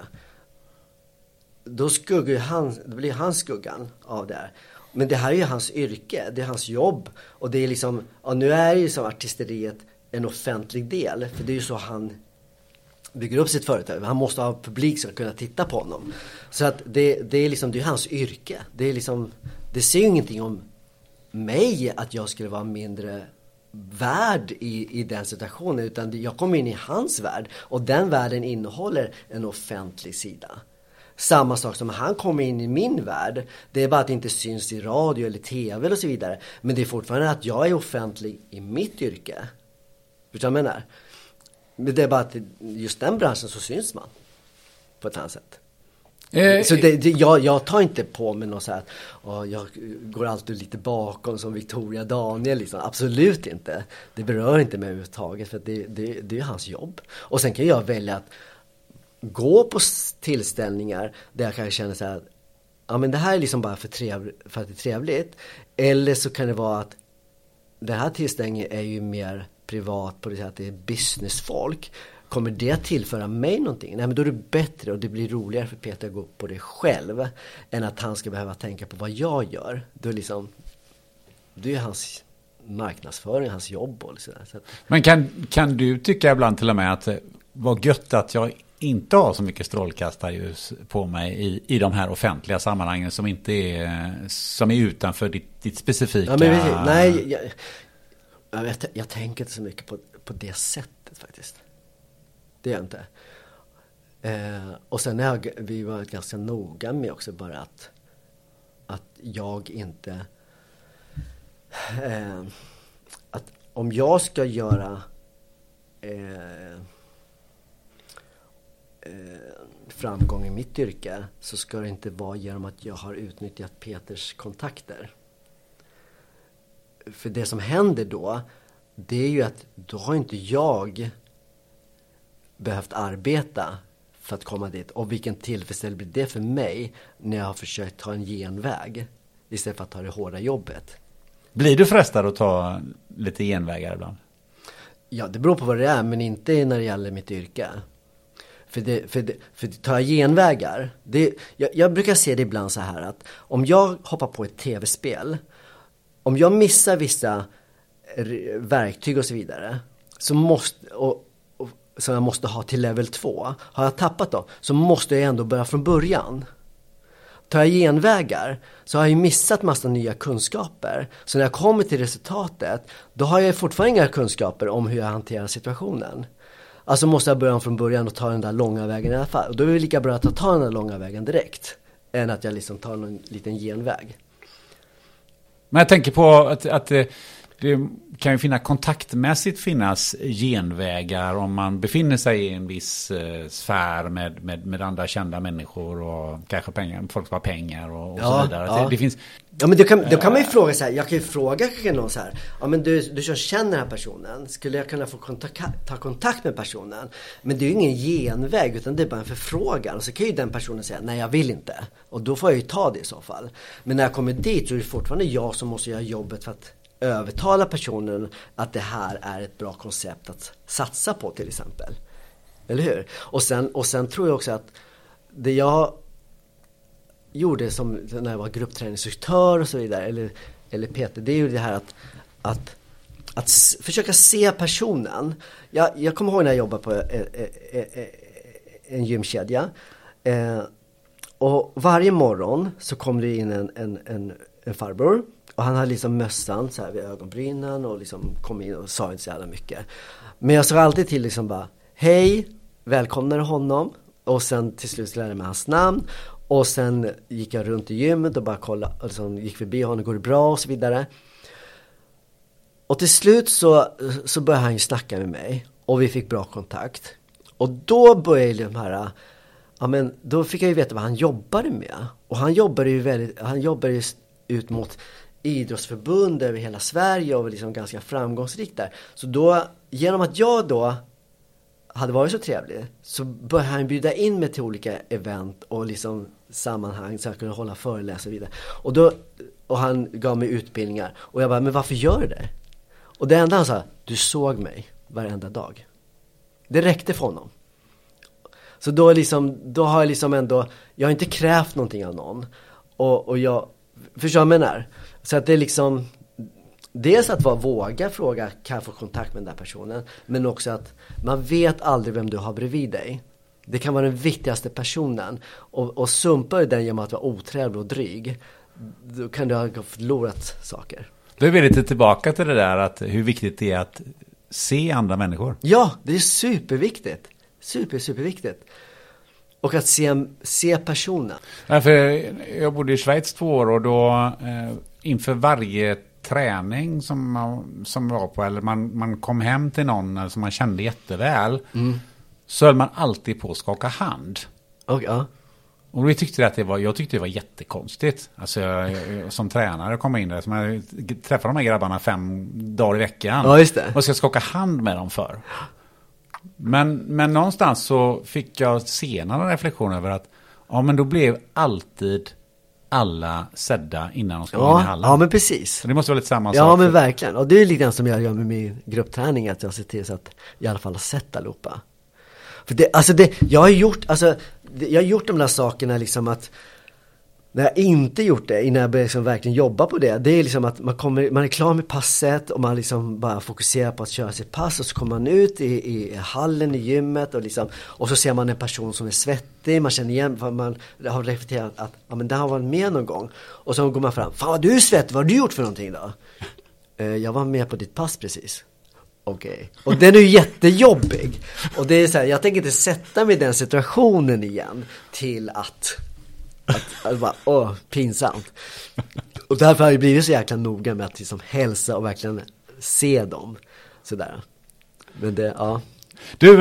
Då blir han skuggan av det här. Men det här är ju hans yrke, det är hans jobb. Och det är liksom, nu är ju som artisteriet en offentlig del. För det är ju så han bygger upp sitt företag. Han måste ha publik som kunna titta på honom. Så att det är liksom, det är hans yrke. Det är liksom, det ser ju ingenting om mig att jag skulle vara mindre värd i den situationen. Utan jag kommer in i hans värld. Och den världen innehåller en offentlig sida. Samma sak som han kommer in i min värld. Det är bara att det inte syns i radio eller tv och så vidare. Men det är fortfarande att jag är offentlig i mitt yrke. Förstår du vad jag menar? Men det är bara att just den branschen så syns man på ett annat sätt. Så jag tar inte på mig något så här att jag går alltid lite bakom som Victoria Daniel liksom. Absolut inte. Det berör inte mig överhuvudtaget för att det är hans jobb. Och sen kan jag välja att gå på tillställningar där jag kanske känner så här ja, men det här är liksom bara för att det är trevligt. Eller så kan det vara att den här tillställningen är ju mer privat på det sättet att det är businessfolk. Kommer det tillföra mig någonting? Nej, men då är det bättre och det blir roligare för Peter att gå på det själv än att han ska behöva tänka på vad jag gör. Då är liksom, det är hans marknadsföring, hans jobb och så där. Så att, men kan du tycka ibland till och med att vad gött att jag inte har så mycket strålkastarljus på mig i de här offentliga sammanhangen som inte är utanför ditt specifika... Ja, men nej, jag tänker inte så mycket på det sättet faktiskt. Det gör jag inte. Och sen vi var ganska noga med också bara att jag inte... att om jag ska göra framgång i mitt yrke så ska det inte vara genom att jag har utnyttjat Peters kontakter. För det som händer då, det är ju att då har inte jag behövt arbeta för att komma dit. Och vilken tillfredsställelse blir det för mig när jag har försökt ta en genväg istället för att ta det hårda jobbet. Blir du frestad att ta lite genvägar ibland? Ja, det beror på vad det är, men inte när det gäller mitt yrke. För tar jag genvägar, jag brukar se det ibland så här att om jag hoppar på ett tv-spel, om jag missar vissa verktyg och så vidare som jag måste ha till level 2, har jag tappat då, så måste jag ändå börja från början. Tar jag genvägar så har jag ju missat massa nya kunskaper. Så när jag kommer till resultatet, då har jag fortfarande inga kunskaper om hur jag hanterar situationen. Alltså måste jag börja från början och ta den där långa vägen i alla fall. Och då är det lika bra att ta den där långa vägen direkt än att jag liksom tar en liten genväg. Men jag tänker på att det kan ju kontaktmässigt finnas genvägar om man befinner sig i en viss sfär med andra kända människor och kanske folk som har pengar och så vidare. Ja. Det finns... Ja, men då kan man ju fråga så här. Jag kan ju fråga någon så här. Ja, men du som känner den här personen, skulle jag kunna få ta kontakt med personen? Men det är ju ingen genväg, utan det är bara en förfrågan. Så kan ju den personen säga, nej jag vill inte. Och då får jag ju ta det i så fall. Men när jag kommer dit så är det fortfarande jag som måste göra jobbet för att övertala personen att det här är ett bra koncept att satsa på till exempel. Eller hur? Och sen tror jag också att det jag gjorde som när jag var gruppträningsinstruktör och så vidare, eller Peter, det är ju det här att försöka se personen. Jag kommer ihåg när jag jobbade på en gymkedja, och varje morgon så kom det in en farbror Och han hade liksom mössan så här vid ögonbrynen och liksom kom in och sa inte så jävla mycket. Men jag sa alltid till liksom bara, hej, välkomnade honom. Och sen till slut lärde jag mig hans namn. Och sen gick jag runt i gymmet och bara kollade, alltså, gick förbi honom, går det bra och så vidare. Och till slut så började han ju snacka med mig. Och vi fick bra kontakt. Och då började de här, ja men då fick jag ju veta vad han jobbade med. Och han jobbade ju ut mot idrottsförbund över hela Sverige och var liksom ganska framgångsrik där. Så då, genom att jag då hade varit så trevlig, så började han bjuda in mig till olika event och liksom sammanhang så jag kunde hålla föreläsare vidare. Och han gav mig utbildningar. Och jag bara, men varför gör du det? Och det enda han sa, du såg mig varenda dag. Det räckte för honom. Så då har jag liksom ändå, jag har inte krävt någonting av någon. Och jag, förstår jag menar? Så att det är liksom, dels att våga fråga, kan jag få kontakt med den där personen? Men också att man vet aldrig vem du har bredvid dig. Det kan vara den viktigaste personen. Och sumpar den genom att vara otrevlig och dryg, då kan du ha förlorat saker. Då är vi lite tillbaka till det där att hur viktigt det är att se andra människor. Ja, det är superviktigt. Superviktigt. Och att se personen. Ja, för jag bodde i Schweiz 2 år och då inför varje träning som var på, eller man kom hem till någon som man kände jätteväl, så höll man alltid på att skaka hand. Ja. Och jag tyckte det var jättekonstigt. Alltså jag som tränare kom in där, som jag träffade de här grabbarna 5 dagar i veckan. Ja, just det. Och ska skaka hand med dem för. Men någonstans så fick jag senare reflektion över att ja, men då blev alltid alla sedda innan de ska gå in i hallen. Ja, men precis. Så det måste vara lite samma sak. Ja, men verkligen. Och det är lite grann som jag gör med min gruppträning, att jag ser till så att jag i alla fall har sett allihopa. För jag har gjort de där sakerna liksom, att när jag inte gjort det, innan jag började liksom verkligen jobba på det, det är liksom att man är klar med passet och man liksom bara fokuserar på att köra sitt pass, och så kommer man ut i hallen i gymmet och så ser man en person som är svettig, man känner igen, för man har reflekterat att ja, men det har varit med någon gång, och så går man fram, fan vad du är svettig, vad har du gjort för någonting då? Jag var med på ditt pass precis. Okej. Och den är ju jättejobbig. Och det är så här, jag tänker inte sätta mig i den situationen igen till att bara, pinsamt. Och därför har jag blivit så jäkla noga med att liksom hälsa och verkligen se dem. Sådär. Men det, ja. Du,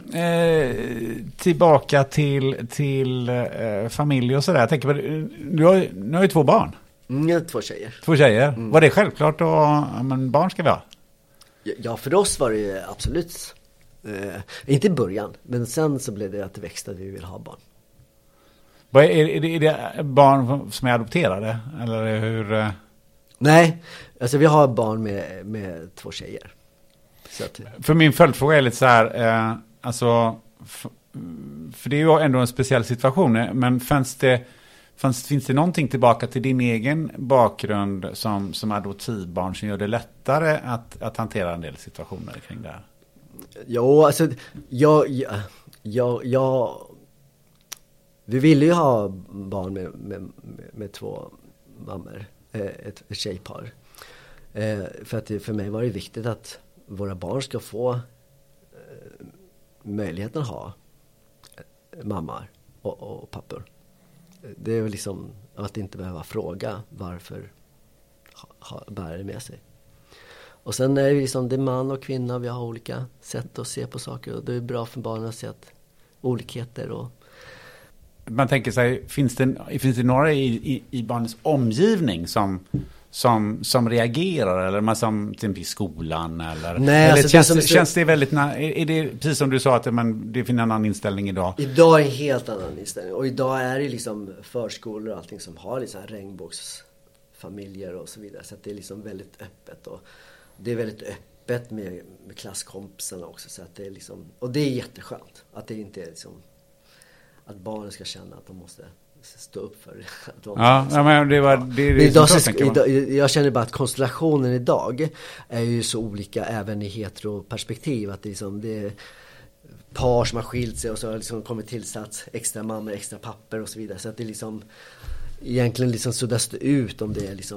tillbaka till familj och sådär. Jag tänker, nu har ju 2 barn. Jag har 2 tjejer. 2 tjejer? Var det självklart men barn ska vi ha? Ja, för oss var det ju absolut inte i början, men sen så blev det att det växte att vi vill ha barn. Är det barn som är adopterade? Eller hur? Nej, alltså vi har barn med 2 tjejer. Så att... För min följdfråga är lite så här, alltså, för det är ju ändå en speciell situation, men finns det någonting tillbaka till din egen bakgrund som adoptivbarn som gör det lättare att hantera en del situationer kring det här? Jo, alltså vi ville ju ha barn med 2 mammor, ett tjejpar. För att för mig var det viktigt att våra barn ska få möjligheten att ha mamma och pappor. Det är väl liksom att inte behöva fråga varför bär det med sig. Och sen är det liksom, det är man och kvinna, vi har olika sätt att se på saker, och det är bra för barnen att se att olikheter. Och man tänker sig, finns det några i barnens omgivning som reagerar, eller man som till exempel i skolan, eller? Nej, eller alltså känns det väldigt, är det precis som du sa att det finns en annan inställning idag? Idag är en helt annan inställning, och idag är det liksom förskolor och allting som har liksom regnbågsfamiljer och så vidare, så att det är liksom väldigt öppet, och det är väldigt öppet med klasskompisarna också, så att det är liksom, och det är jätteskönt att det inte är liksom att barnen ska känna att de måste stå upp för det. Men det var jag känner bara att konstellationen idag är ju så olika även i heteroperspektiv, att det är par som har skilt sig och så har liksom kommit tillsats extra mammor, extra papper och så vidare, så att det liksom egentligen liksom suddas ut om det är liksom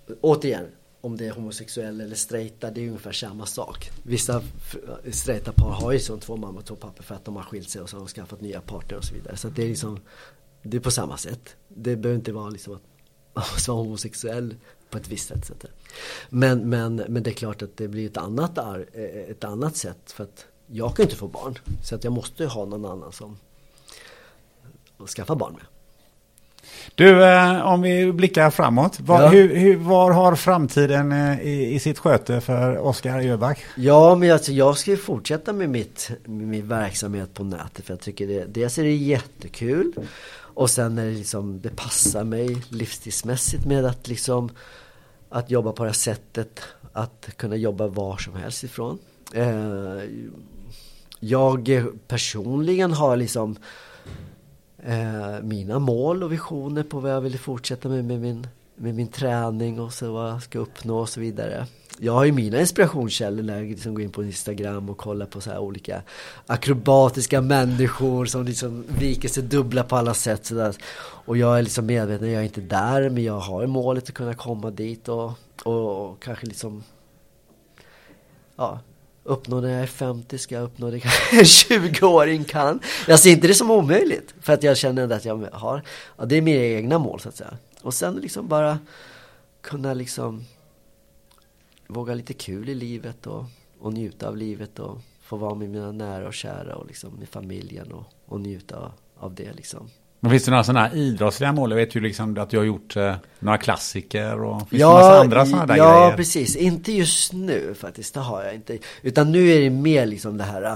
återigen, om det är homosexuell eller straighta, det är ungefär samma sak. Vissa straighta par har ju som 2 mammor och 2 pappor för att de har skilt sig och så har de skaffat nya partner och så vidare. Så det är liksom, det är på samma sätt. Det behöver inte vara liksom att man måste vara homosexuell på ett visst sätt. Men det är klart att det blir ett annat sätt, för att jag kan inte få barn. Så att jag måste ha någon annan som skaffa barn med. Du, om vi blickar framåt. Var har framtiden i sitt sköte för Oskar Jöback? Ja, men alltså, jag ska ju fortsätta med min verksamhet på nätet. För jag tycker dels är det jättekul. Och sen är det liksom, det passar mig livsstilsmässigt med att liksom att jobba på det här sättet. Att kunna jobba var som helst ifrån. Jag personligen har liksom mina mål och visioner på vad jag vill fortsätta med min träning och så vad jag ska uppnå och så vidare. Jag har ju mina inspirationskällor när jag liksom går in på Instagram och kollar på så här olika akrobatiska människor som liksom viker sig dubbla på alla sätt så där. Och jag är liksom medveten, jag är inte där, men jag har målet att kunna komma dit och kanske liksom uppnå när jag är 50, ska jag uppnå det kanske en 20-åring kan. Jag ser inte det som omöjligt, för att jag känner att jag har, det är mina egna mål så att säga. Och sen liksom bara kunna liksom våga lite kul i livet och njuta av livet och få vara med mina nära och kära och liksom med familjen och njuta av det liksom. Men finns det några sådana här idrottsliga mål? Jag vet ju liksom att du har gjort några klassiker och finns det massa andra sådana där grejer? Ja, precis. Inte just nu faktiskt, det har jag inte. Utan nu är det mer liksom det här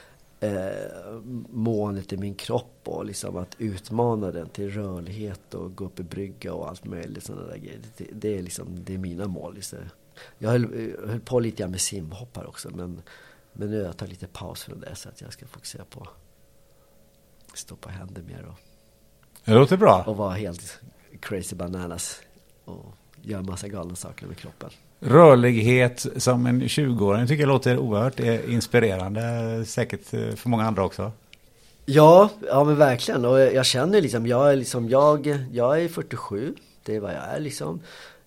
målet i min kropp och liksom att utmana den till rörlighet och gå upp i brygga och allt möjligt sådana där grejer. Det är liksom, det är mina mål istället. Jag höll på lite grann med simhoppar också, men nu har jag tagit lite paus från det så att jag ska fokusera på att stå på händer mer och det låter bra. Och vara helt crazy bananas och göra massa galna saker med kroppen. Rörlighet som en 20-åring tycker jag låter oerhört inspirerande, säkert för många andra också. Ja men verkligen. Och jag känner liksom, jag är 47, det är vad jag är liksom.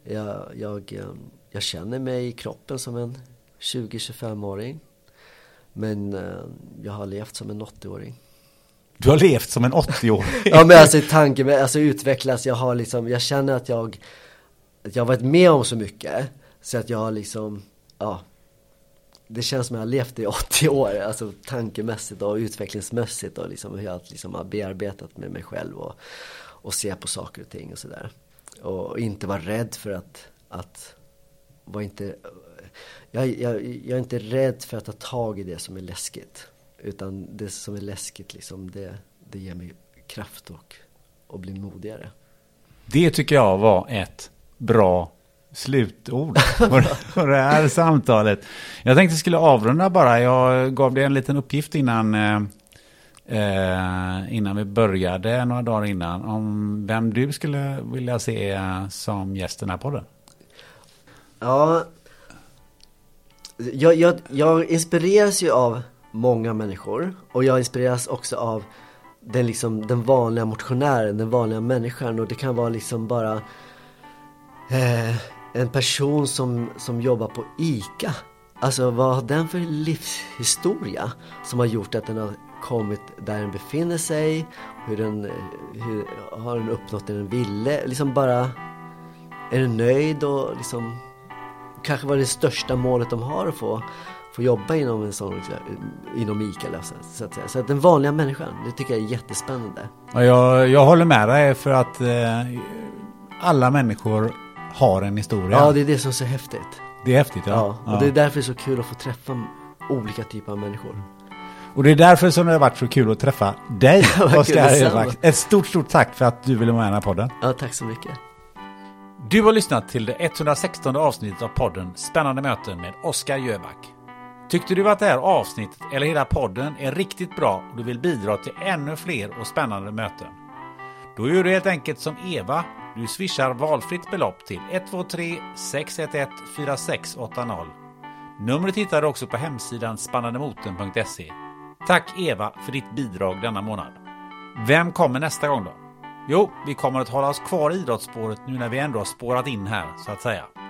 Jag känner mig i kroppen som en 20-25-åring. Men jag har levt som en 80-åring. Du har levt som en 80-åring. Ja, men alltså tanken, alltså utvecklas. Jag känner att jag har varit med om så mycket så att jag har liksom, det känns som att jag har levt i 80 år, alltså tankemässigt och utvecklingsmässigt och liksom hur jag liksom har bearbetat med mig själv och se på saker och ting och sådär. Och inte vara rädd för att vara inte, jag är inte rädd för att ta tag i det som är läskigt. Utan det som är läskigt liksom, det ger mig kraft och bli modigare. Det tycker jag var ett bra slutord för det här samtalet. Jag tänkte jag skulle avrunda bara. Jag gav dig en liten uppgift innan vi började några dagar innan om vem du skulle vilja se som gäst i den här podden. Ja, jag inspireras ju av många människor och jag inspireras också av den vanliga motionären, den vanliga människan, och det kan vara liksom bara en person som jobbar på ICA. Alltså vad har den för livshistoria som har gjort att den har kommit där den befinner sig, hur har den uppnått det den ville, liksom bara är den nöjd och liksom kanske var det största målet de har att få jobba inom en sån, inom ICA så att säga. Så att den vanliga människan, det tycker jag är jättespännande. Ja, jag håller med dig för att alla människor har en historia. Ja, det är det som är så häftigt. Det är häftigt, ja. Och det är därför det är så kul att få träffa olika typer av människor. Och det är därför som det har varit så kul att träffa dig, Oskar. Ett stort tack för att du ville vara med i den här podden. Ja, tack så mycket. Du har lyssnat till det 116 avsnittet av podden Spännande möten med Oskar Jöback. Tyckte du att det här avsnittet eller hela podden är riktigt bra och du vill bidra till ännu fler och spännande möten? Då gör du helt enkelt som Eva. Du swishar valfritt belopp till 123 611 4680. Numret hittar du också på hemsidan spannandemoten.se. Tack Eva för ditt bidrag denna månad. Vem kommer nästa gång då? Jo, vi kommer att hålla oss kvar i idrottsspåret nu när vi ändå har spårat in här så att säga.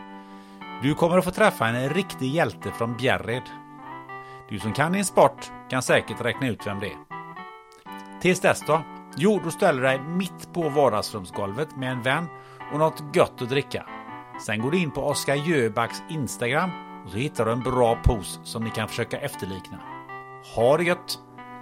Du kommer att få träffa en riktig hjälte från Bjärred. Du som kan din sport kan säkert räkna ut vem det är. Tills dess då? Jo, då ställer du dig mitt på vardagsrumsgolvet med en vän och något gött att dricka. Sen går du in på Oskar Jöbacks Instagram och så hittar du en bra pose som ni kan försöka efterlikna. Ha det gött!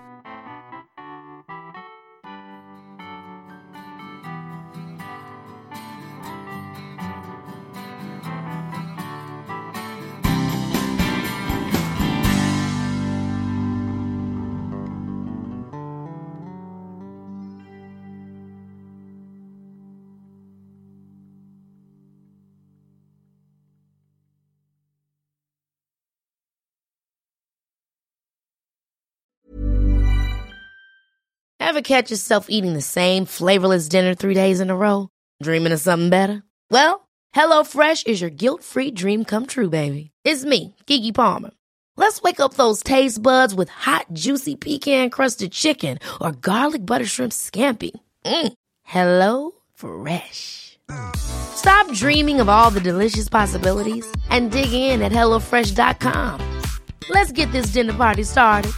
Ever catch yourself eating the same flavorless dinner 3 days in a row? Dreaming of something better? Well, HelloFresh is your guilt-free dream come true, baby. It's me, Keke Palmer. Let's wake up those taste buds with hot, juicy pecan-crusted chicken or garlic butter shrimp scampi. Hello Fresh. Stop dreaming of all the delicious possibilities and dig in at HelloFresh.com. Let's get this dinner party started.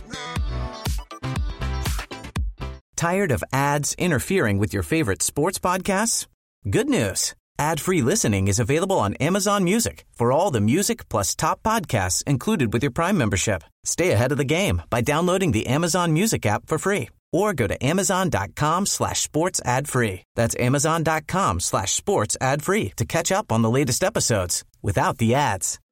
Tired of ads interfering with your favorite sports podcasts? Good news. Ad-free listening is available on Amazon Music for all the music plus top podcasts included with your Prime membership. Stay ahead of the game by downloading the Amazon Music app for free or go to amazon.com/sports ad free. That's amazon.com/sports ad free to catch up on the latest episodes without the ads.